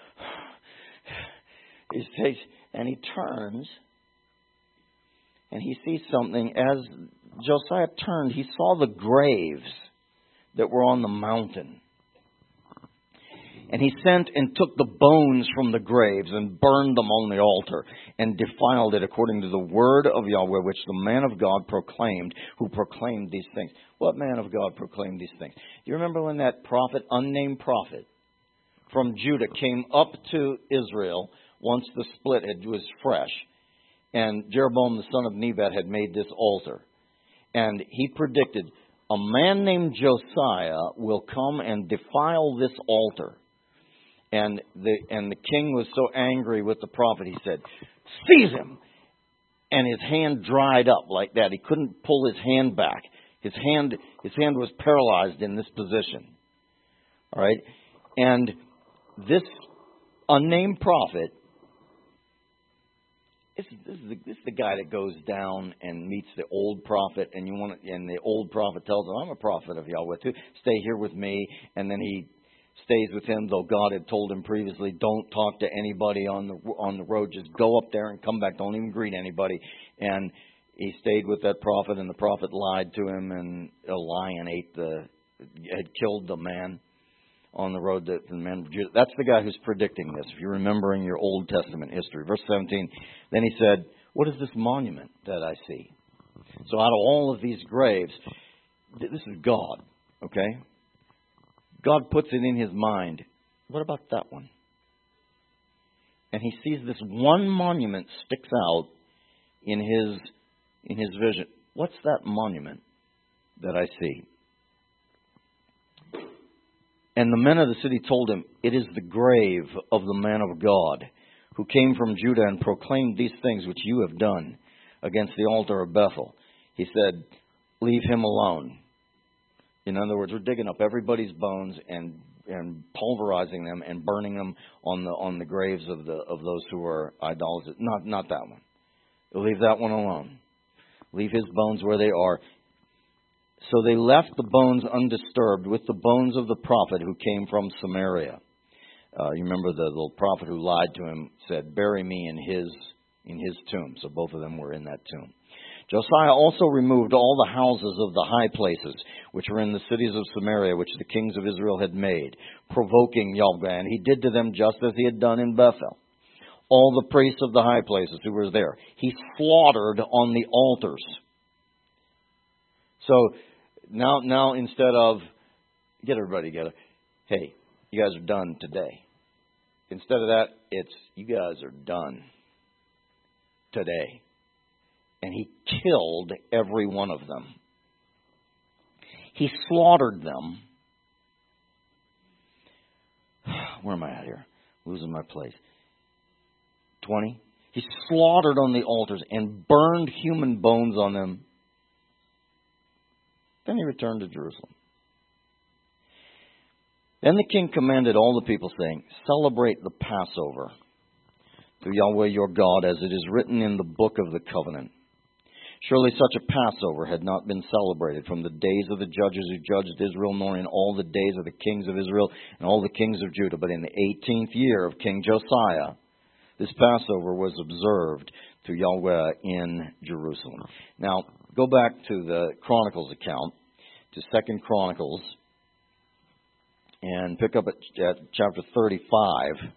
He takes and he turns and he sees something. As Josiah turned, he saw the graves that were on the mountain. And he sent and took the bones from the graves and burned them on the altar and defiled it according to the word of Yahweh, which the man of God proclaimed, who proclaimed these things. What man of God proclaimed these things? Do you remember when that prophet, unnamed prophet from Judah, came up to Israel once the split had, was fresh, and Jeroboam the son of Nebat had made this altar? And he predicted, a man named Josiah will come and defile this altar. And the and the king was so angry with the prophet, he said, seize him. And his hand dried up like that. He couldn't pull his hand back. His hand his hand was paralyzed in this position. All right? And this unnamed prophet, this is, this is, the, this is the guy that goes down and meets the old prophet, and you want to, and the old prophet tells him, I'm a prophet of Yahweh too. Stay here with me. And then he stays with him, though God had told him previously, don't talk to anybody on the on the road. Just go up there and come back. Don't even greet anybody. And he stayed with that prophet, and the prophet lied to him, and a lion ate the had killed the man on the road. That the man, that's the guy who's predicting this. If you're remembering your Old Testament history, verse seventeen. Then he said, "What is this monument that I see?" So out of all of these graves, this is God. Okay. God puts it in his mind. What about that one? And he sees this one monument sticks out in his in his vision. What's that monument that I see? And the men of the city told him, it is the grave of the man of God who came from Judah and proclaimed these things which you have done against the altar of Bethel. He said, leave him alone. In other words, we're digging up everybody's bones and and pulverizing them and burning them on the on the graves of the of those who are idolaters. Not not that one. Leave that one alone. Leave his bones where they are. So they left the bones undisturbed with the bones of the prophet who came from Samaria. Uh, you remember the little prophet who lied to him said, "Bury me in his in his tomb." So both of them were in that tomb. Josiah also removed all the houses of the high places, which were in the cities of Samaria, which the kings of Israel had made, provoking Yahweh. And he did to them just as he had done in Bethel. All the priests of the high places who were there, he slaughtered on the altars. So now, now instead of, get everybody together, hey, you guys are done today. Instead of that, it's, you guys are done today. And he killed every one of them. He slaughtered them. Where am I at here? Losing my place. twenty. He slaughtered on the altars and burned human bones on them. Then he returned to Jerusalem. Then the king commanded all the people, saying, celebrate the Passover to Yahweh your God, as it is written in the book of the covenant. Surely such a Passover had not been celebrated from the days of the judges who judged Israel, nor in all the days of the kings of Israel and all the kings of Judah. But in the eighteenth year of King Josiah, this Passover was observed to Yahweh in Jerusalem. Now, go back to the Chronicles account, to Second Chronicles, and pick up at, at chapter thirty-five.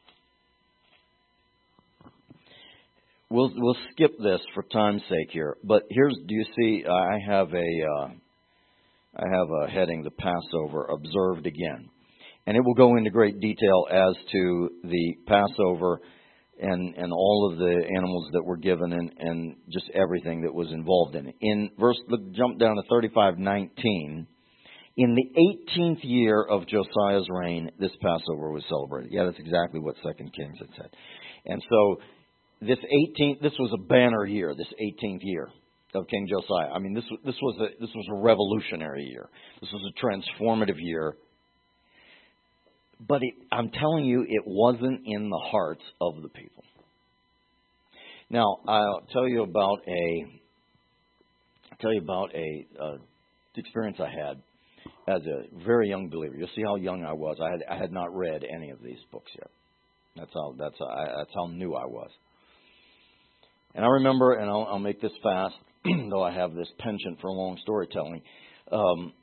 We'll we'll skip this for time's sake here, but here's, do you see? I have a uh, I have a heading: the Passover observed again, and it will go into great detail as to the Passover and and all of the animals that were given and and just everything that was involved in it. In verse, look, jump down to thirty-five nineteen. In the eighteenth year of Josiah's reign, this Passover was celebrated. Yeah, that's exactly what Second Kings had said, and so. This eighteenth, this was a banner year. This eighteenth year of King Josiah. I mean, this this was a this was a revolutionary year. This was a transformative year. But it, I'm telling you, it wasn't in the hearts of the people. Now, I'll tell you about a I'll tell you about a uh, experience I had as a very young believer. You'll see how young I was. I had I had not read any of these books yet. That's how that's how, that's how new I was. And I remember, and I'll, I'll make this fast, though I have this penchant for long storytelling. Um,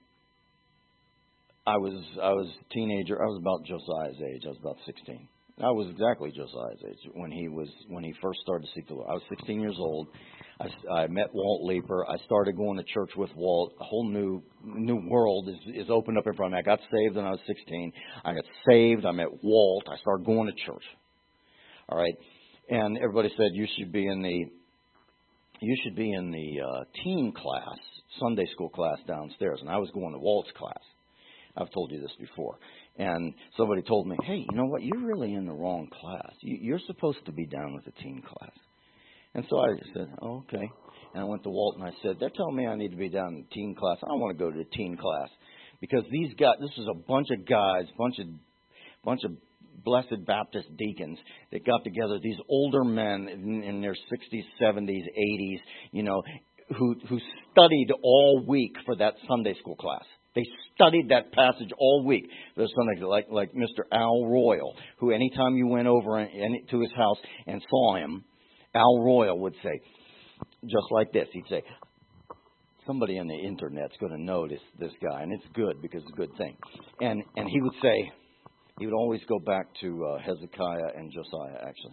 I was I was a teenager. I was about Josiah's age. I was about sixteen. I was exactly Josiah's age when he was when he first started to seek the Lord. I was sixteen years old. I, I met Walt Leeper. I started going to church with Walt. A whole new new world is, is opened up in front of me. I got saved when I was sixteen. I got saved. I met Walt. I started going to church. All right. And everybody said, you should be in the you should be in the uh, teen class, Sunday school class downstairs. And I was going to Walt's class. I've told you this before. And somebody told me, hey, you know what? You're really in the wrong class. You, you're supposed to be down with the teen class. And so I said, oh, okay. And I went to Walt and I said, they're telling me I need to be down in the teen class. I don't want to go to the teen class. Because these guys, this was a bunch of guys, bunch of bunch of Blessed Baptist deacons that got together, these older men in, in their sixties, seventies, eighties, you know, who who studied all week for that Sunday school class. They studied that passage all week. There's something like like Mister Al Royal, who anytime you went over to his house and saw him, Al Royal would say, just like this, he'd say, somebody on the internet's going to notice this guy, and it's good because it's a good thing. And and he would say, he would always go back to uh, Hezekiah and Josiah, actually.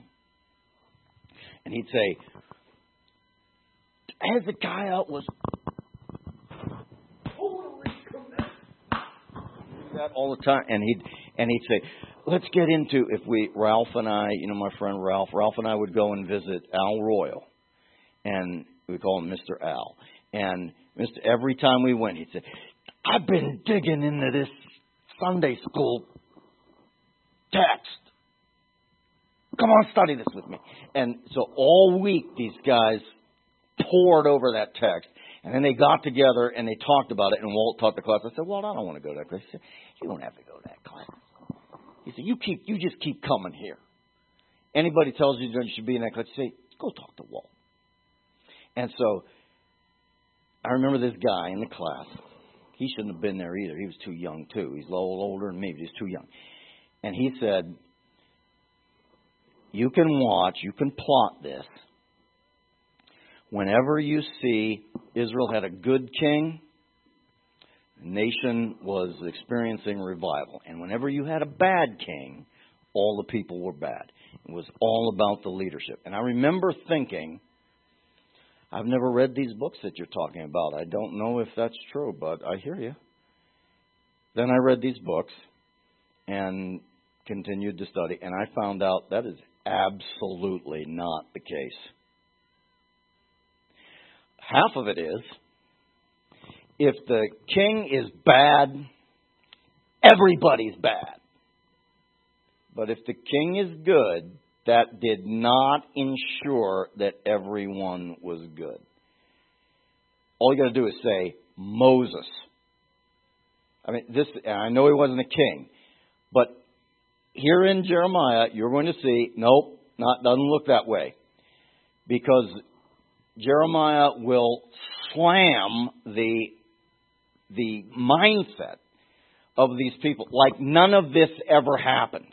And he'd say, Hezekiah was totally committed. Do that all the time. And he'd, and he'd say, let's get into, if we, Ralph and I, you know, my friend Ralph, Ralph and I would go and visit Al Royal. And we call him Mister Al. And Mister every time we went, he'd say, I've been digging into this Sunday school text. Come on, study this with me. And so all week these guys poured over that text. And then they got together and they talked about it. And Walt taught the class. I said, Walt, I don't want to go to that class. He said, you don't have to go to that class. He said, you keep, you just keep coming here. Anybody tells you that you should be in that class, say, go talk to Walt. And so I remember this guy in the class. He shouldn't have been there either. He was too young too. He's a little older than me, but he's too young. And he said, you can watch, you can plot this. Whenever you see Israel had a good king, the nation was experiencing revival. And whenever you had a bad king, all the people were bad. It was all about the leadership. And I remember thinking, I've never read these books that you're talking about. I don't know if that's true, but I hear you. Then I read these books and continued to study, and I found out that is absolutely not the case. Half of it is, if the king is bad, everybody's bad. But if the king is good, that did not ensure that everyone was good. All you got to do is say, Moses. I mean, this, I know he wasn't a king, but here in Jeremiah, you're going to see, nope, not, doesn't look that way. Because Jeremiah will slam the, the mindset of these people like none of this ever happened.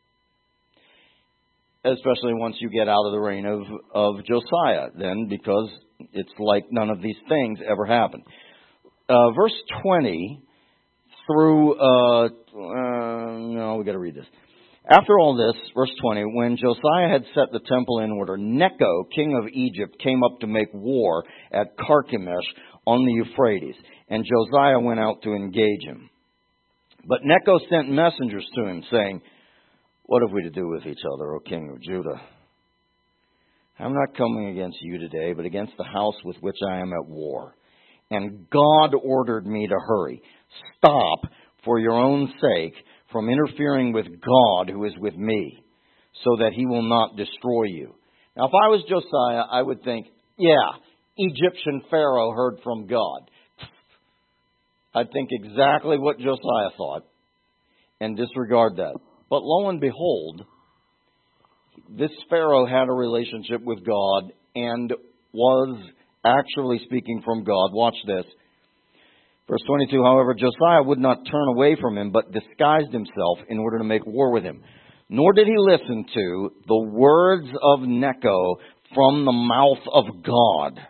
Especially once you get out of the reign of, of Josiah, then, because it's like none of these things ever happened. Uh, verse twenty through, uh, uh, no, we got to read this. After all this, verse twenty, when Josiah had set the temple in order, Necho, king of Egypt, came up to make war at Carchemish on the Euphrates, and Josiah went out to engage him. But Necho sent messengers to him, saying, what have we to do with each other, O king of Judah? I'm not coming against you today, but against the house with which I am at war. And God ordered me to hurry. Stop, for your own sake, from interfering with God who is with me, so that he will not destroy you. Now, if I was Josiah, I would think, yeah, Egyptian Pharaoh heard from God. I'd think exactly what Josiah thought and disregard that. But lo and behold, this Pharaoh had a relationship with God and was actually speaking from God. Watch this. Verse twenty-two, however, Josiah would not turn away from him, but disguised himself in order to make war with him. Nor did he listen to the words of Necho from the mouth of God,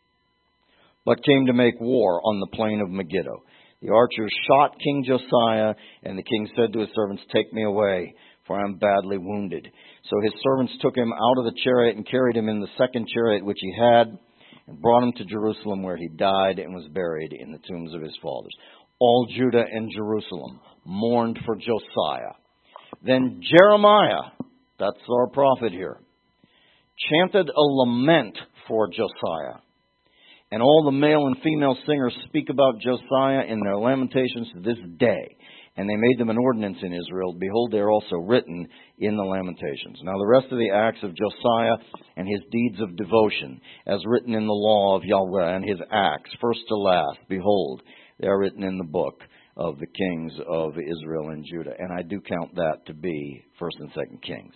but came to make war on the plain of Megiddo. The archers shot King Josiah, and the king said to his servants, take me away, for I am badly wounded. So his servants took him out of the chariot and carried him in the second chariot which he had, and brought him to Jerusalem, where he died and was buried in the tombs of his fathers. All Judah and Jerusalem mourned for Josiah. Then Jeremiah, that's our prophet here, chanted a lament for Josiah. And all the male and female singers speak about Josiah in their lamentations to this day. And they made them an ordinance in Israel. Behold, they are also written in the Lamentations. Now the rest of the acts of Josiah and his deeds of devotion, as written in the law of Yahweh, and his acts, first to last, behold, they are written in the book of the kings of Israel and Judah. And I do count that to be First and Second Kings.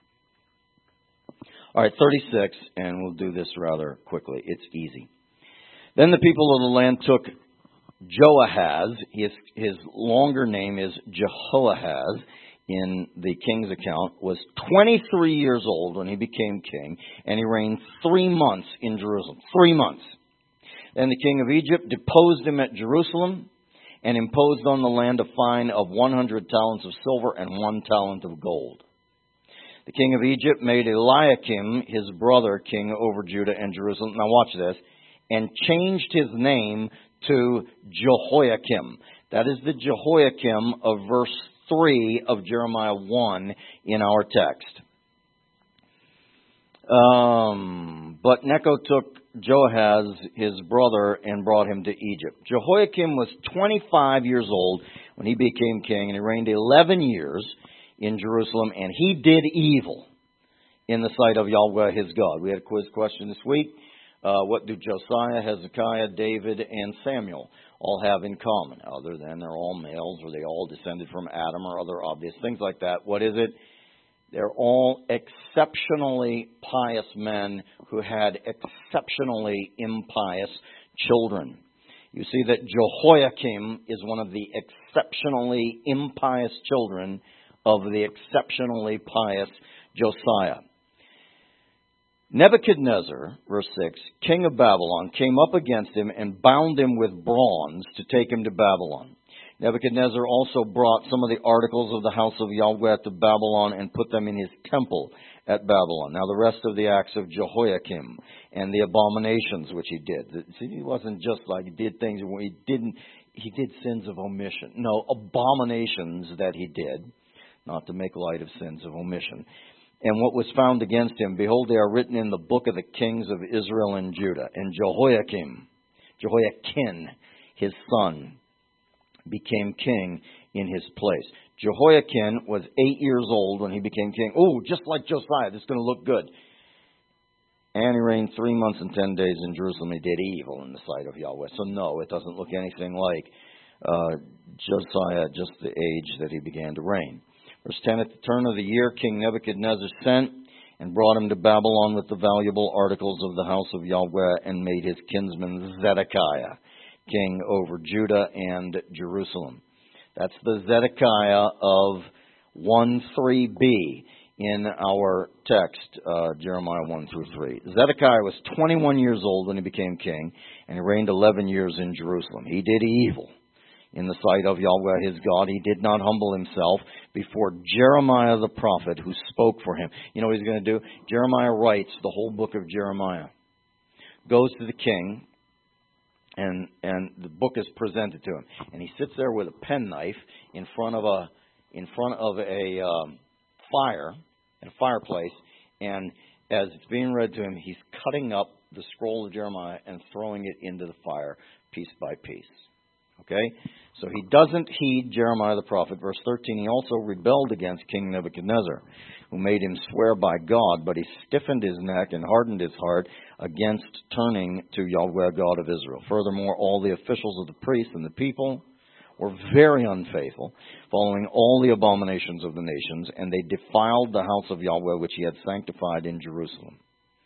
All right, thirty-six, and we'll do this rather quickly. It's easy. Then the people of the land took Joahaz. His, his longer name is Jehoahaz in the king's account, was twenty-three years old when he became king, and he reigned three months in Jerusalem. Three months. Then the king of Egypt deposed him at Jerusalem and imposed on the land a fine of one hundred talents of silver and one talent of gold. The king of Egypt made Eliakim, his brother, king over Judah and Jerusalem. Now watch this. And changed his name to Jehoiakim. That is the Jehoiakim of verse three of Jeremiah one in our text. Um, but Necho took Joahaz, his brother, and brought him to Egypt. Jehoiakim was twenty-five years old when he became king, and he reigned eleven years in Jerusalem, and he did evil in the sight of Yahweh his God. We had a quiz question this week. Uh, what do Josiah, Hezekiah, David, and Samuel all have in common? Other than they're all males, or they all descended from Adam, or other obvious things like that. What is it? They're all exceptionally pious men who had exceptionally impious children. You see that Jehoiakim is one of the exceptionally impious children of the exceptionally pious Josiah. Nebuchadnezzar, verse six, king of Babylon, came up against him and bound him with bronze to take him to Babylon. Nebuchadnezzar also brought some of the articles of the house of Yahweh to Babylon and put them in his temple at Babylon. Now the rest of the acts of Jehoiakim and the abominations which he did. See, he wasn't just like he did things where he didn't, he did sins of omission. No, abominations that he did, not to make light of sins of omission. And what was found against him, behold, they are written in the book of the kings of Israel and Judah. And Jehoiakim, Jehoiakim, his son, became king in his place. Jehoiakim was eight years old when he became king. Oh, just like Josiah, this is going to look good. And he reigned three months and ten days in Jerusalem. He did evil in the sight of Yahweh. So no, it doesn't look anything like uh, Josiah, just the age that he began to reign. Verse ten, at the turn of the year, King Nebuchadnezzar sent and brought him to Babylon with the valuable articles of the house of Yahweh, and made his kinsman Zedekiah king over Judah and Jerusalem. That's the Zedekiah of one three b in our text, uh, Jeremiah one through three. Zedekiah was twenty-one years old when he became king, and he reigned eleven years in Jerusalem. He did evil in the sight of Yahweh his God. He did not humble himself before Jeremiah the prophet, who spoke for him. You know what he's going to do? Jeremiah writes the whole book of Jeremiah. Goes to the king, and and the book is presented to him. And he sits there with a penknife in front of a in front of a um, fire, in a fireplace, and as it's being read to him, he's cutting up the scroll of Jeremiah and throwing it into the fire piece by piece. Okay? So he doesn't heed Jeremiah the prophet. Verse thirteen, he also rebelled against King Nebuchadnezzar, who made him swear by God, but he stiffened his neck and hardened his heart against turning to Yahweh God of Israel. Furthermore, all the officials of the priests and the people were very unfaithful, following all the abominations of the nations, and they defiled the house of Yahweh which he had sanctified in Jerusalem.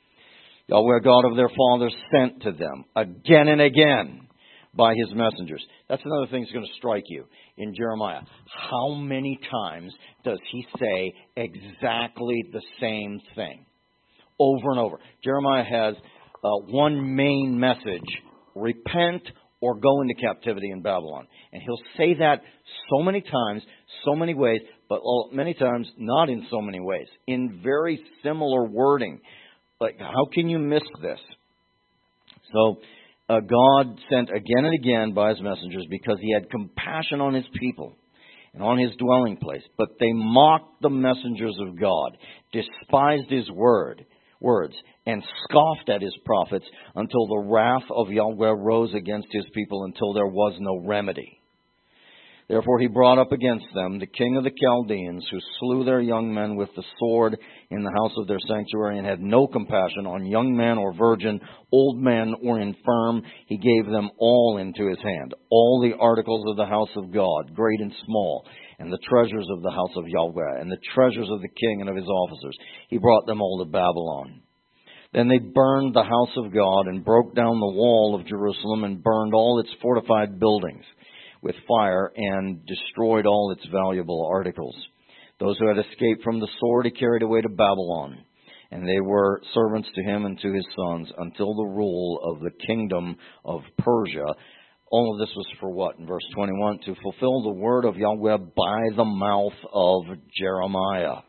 Yahweh God of their fathers sent to them again and again by his messengers. That's another thing that's going to strike you in Jeremiah. How many times does he say exactly the same thing? Over and over. Jeremiah has uh, one main message: repent or go into captivity in Babylon. And he'll say that so many times, so many ways, but well, many times not in so many ways, in very similar wording. Like, how can you miss this? So, Uh, God sent again and again by his messengers because he had compassion on his people and on his dwelling place. But they mocked the messengers of God, despised his word, words, and scoffed at his prophets until the wrath of Yahweh rose against his people until there was no remedy. Therefore he brought up against them the king of the Chaldeans, who slew their young men with the sword in the house of their sanctuary, and had no compassion on young man or virgin, old man or infirm. He gave them all into his hand, all the articles of the house of God, great and small, and the treasures of the house of Yahweh, and the treasures of the king and of his officers. He brought them all to Babylon. Then they burned the house of God, and broke down the wall of Jerusalem, and burned all its fortified buildings with fire, and destroyed all its valuable articles. Those who had escaped from the sword he carried away to Babylon, and they were servants to him and to his sons until the rule of the kingdom of Persia. All of this was for what? In verse twenty-one, to fulfill the word of Yahweh by the mouth of Jeremiah,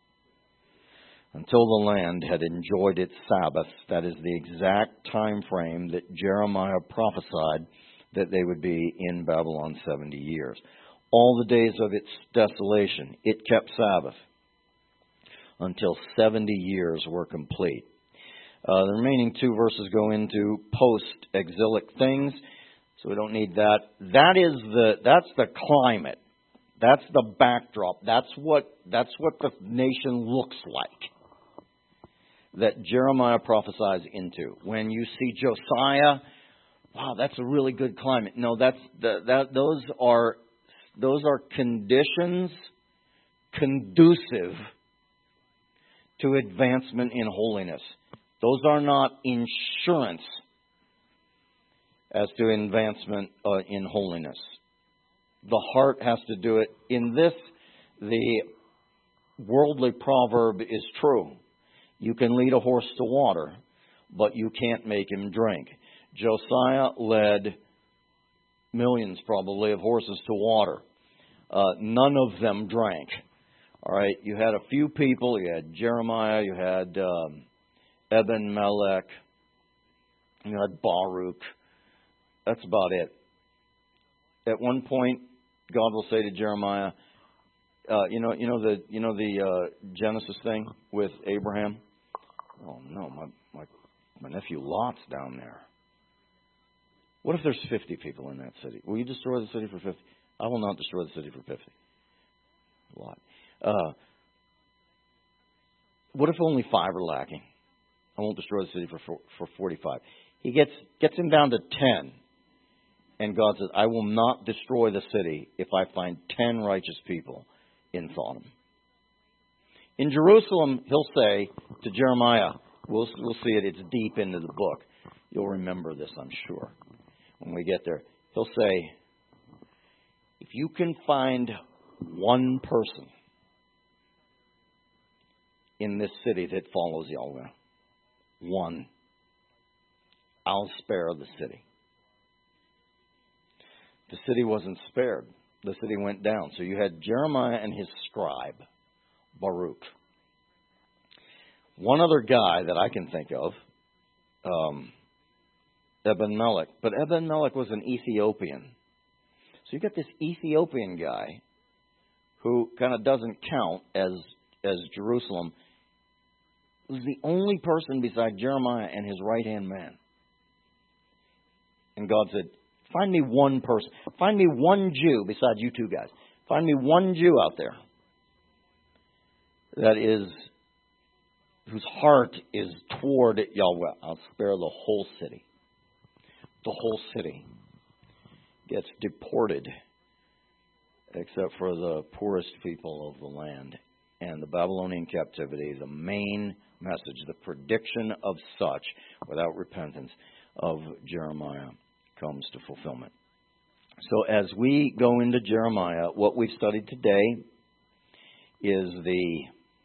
until the land had enjoyed its Sabbath. That is the exact time frame that Jeremiah prophesied that they would be in Babylon seventy years. All the days of its desolation, it kept Sabbath until seventy years were complete. Uh, the remaining two verses go into post-exilic things, so we don't need that. That is the that's the climate. That's the backdrop. That's what that's what the nation looks like that Jeremiah prophesies into. When you see Josiah, wow, that's a really good climate. No, that's the, that those are those are conditions conducive to advancement in holiness. Those are not insurance as to advancement uh, in holiness. The heart has to do it. In this, the worldly proverb is true. You can lead a horse to water, but you can't make him drink. Josiah led millions, probably, of horses to water. Uh, none of them drank. All right, you had a few people. You had Jeremiah. You had um, Eben-Melech. You had Baruch. That's about it. At one point, God will say to Jeremiah, uh, "You know, you know the, you know the uh, Genesis thing with Abraham. Oh no, my my my nephew Lot's down there. What if there's fifty people in that city? Will you destroy the city for fifty? I will not destroy the city for fifty. A lot. Uh, what if only five are lacking? I won't destroy the city for for, for forty-five. He gets gets him down to ten. And God says, I will not destroy the city if I find ten righteous people in Sodom. In Jerusalem, he'll say to Jeremiah, we'll, we'll see it, it's deep into the book. You'll remember this, I'm sure, when we get there. He'll say, if you can find one person in this city that follows Yahweh, one, I'll spare the city. The city wasn't spared. The city went down. So you had Jeremiah and his scribe, Baruch. One other guy that I can think of, um, Ebed-Melech. But Ebed-Melech was an Ethiopian. So you got this Ethiopian guy who kind of doesn't count as as Jerusalem. He was the only person beside Jeremiah and his right-hand man. And God said, find me one person. Find me one Jew besides you two guys. Find me one Jew out there that is, whose heart is toward Yahweh. I'll spare the whole city. The whole city gets deported except for the poorest people of the land. And the Babylonian captivity, the main message, the prediction of such, without repentance, of Jeremiah comes to fulfillment. So as we go into Jeremiah, what we've studied today is the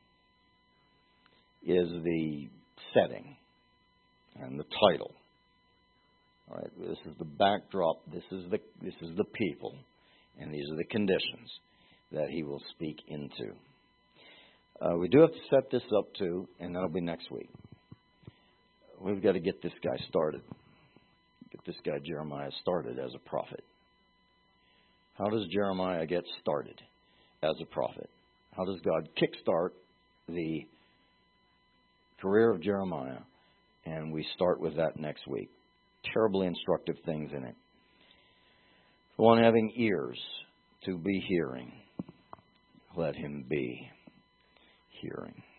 is the setting and the title. All right, this is the backdrop. This is the this is the people, and these are the conditions that he will speak into. Uh, we do have to set this up too, and that'll be next week. We've got to get this guy started. Get this guy Jeremiah started as a prophet. How does Jeremiah get started as a prophet? How does God kickstart the career of Jeremiah? And we start with that next week. Terribly instructive things in it. For one having ears to be hearing, let him be hearing.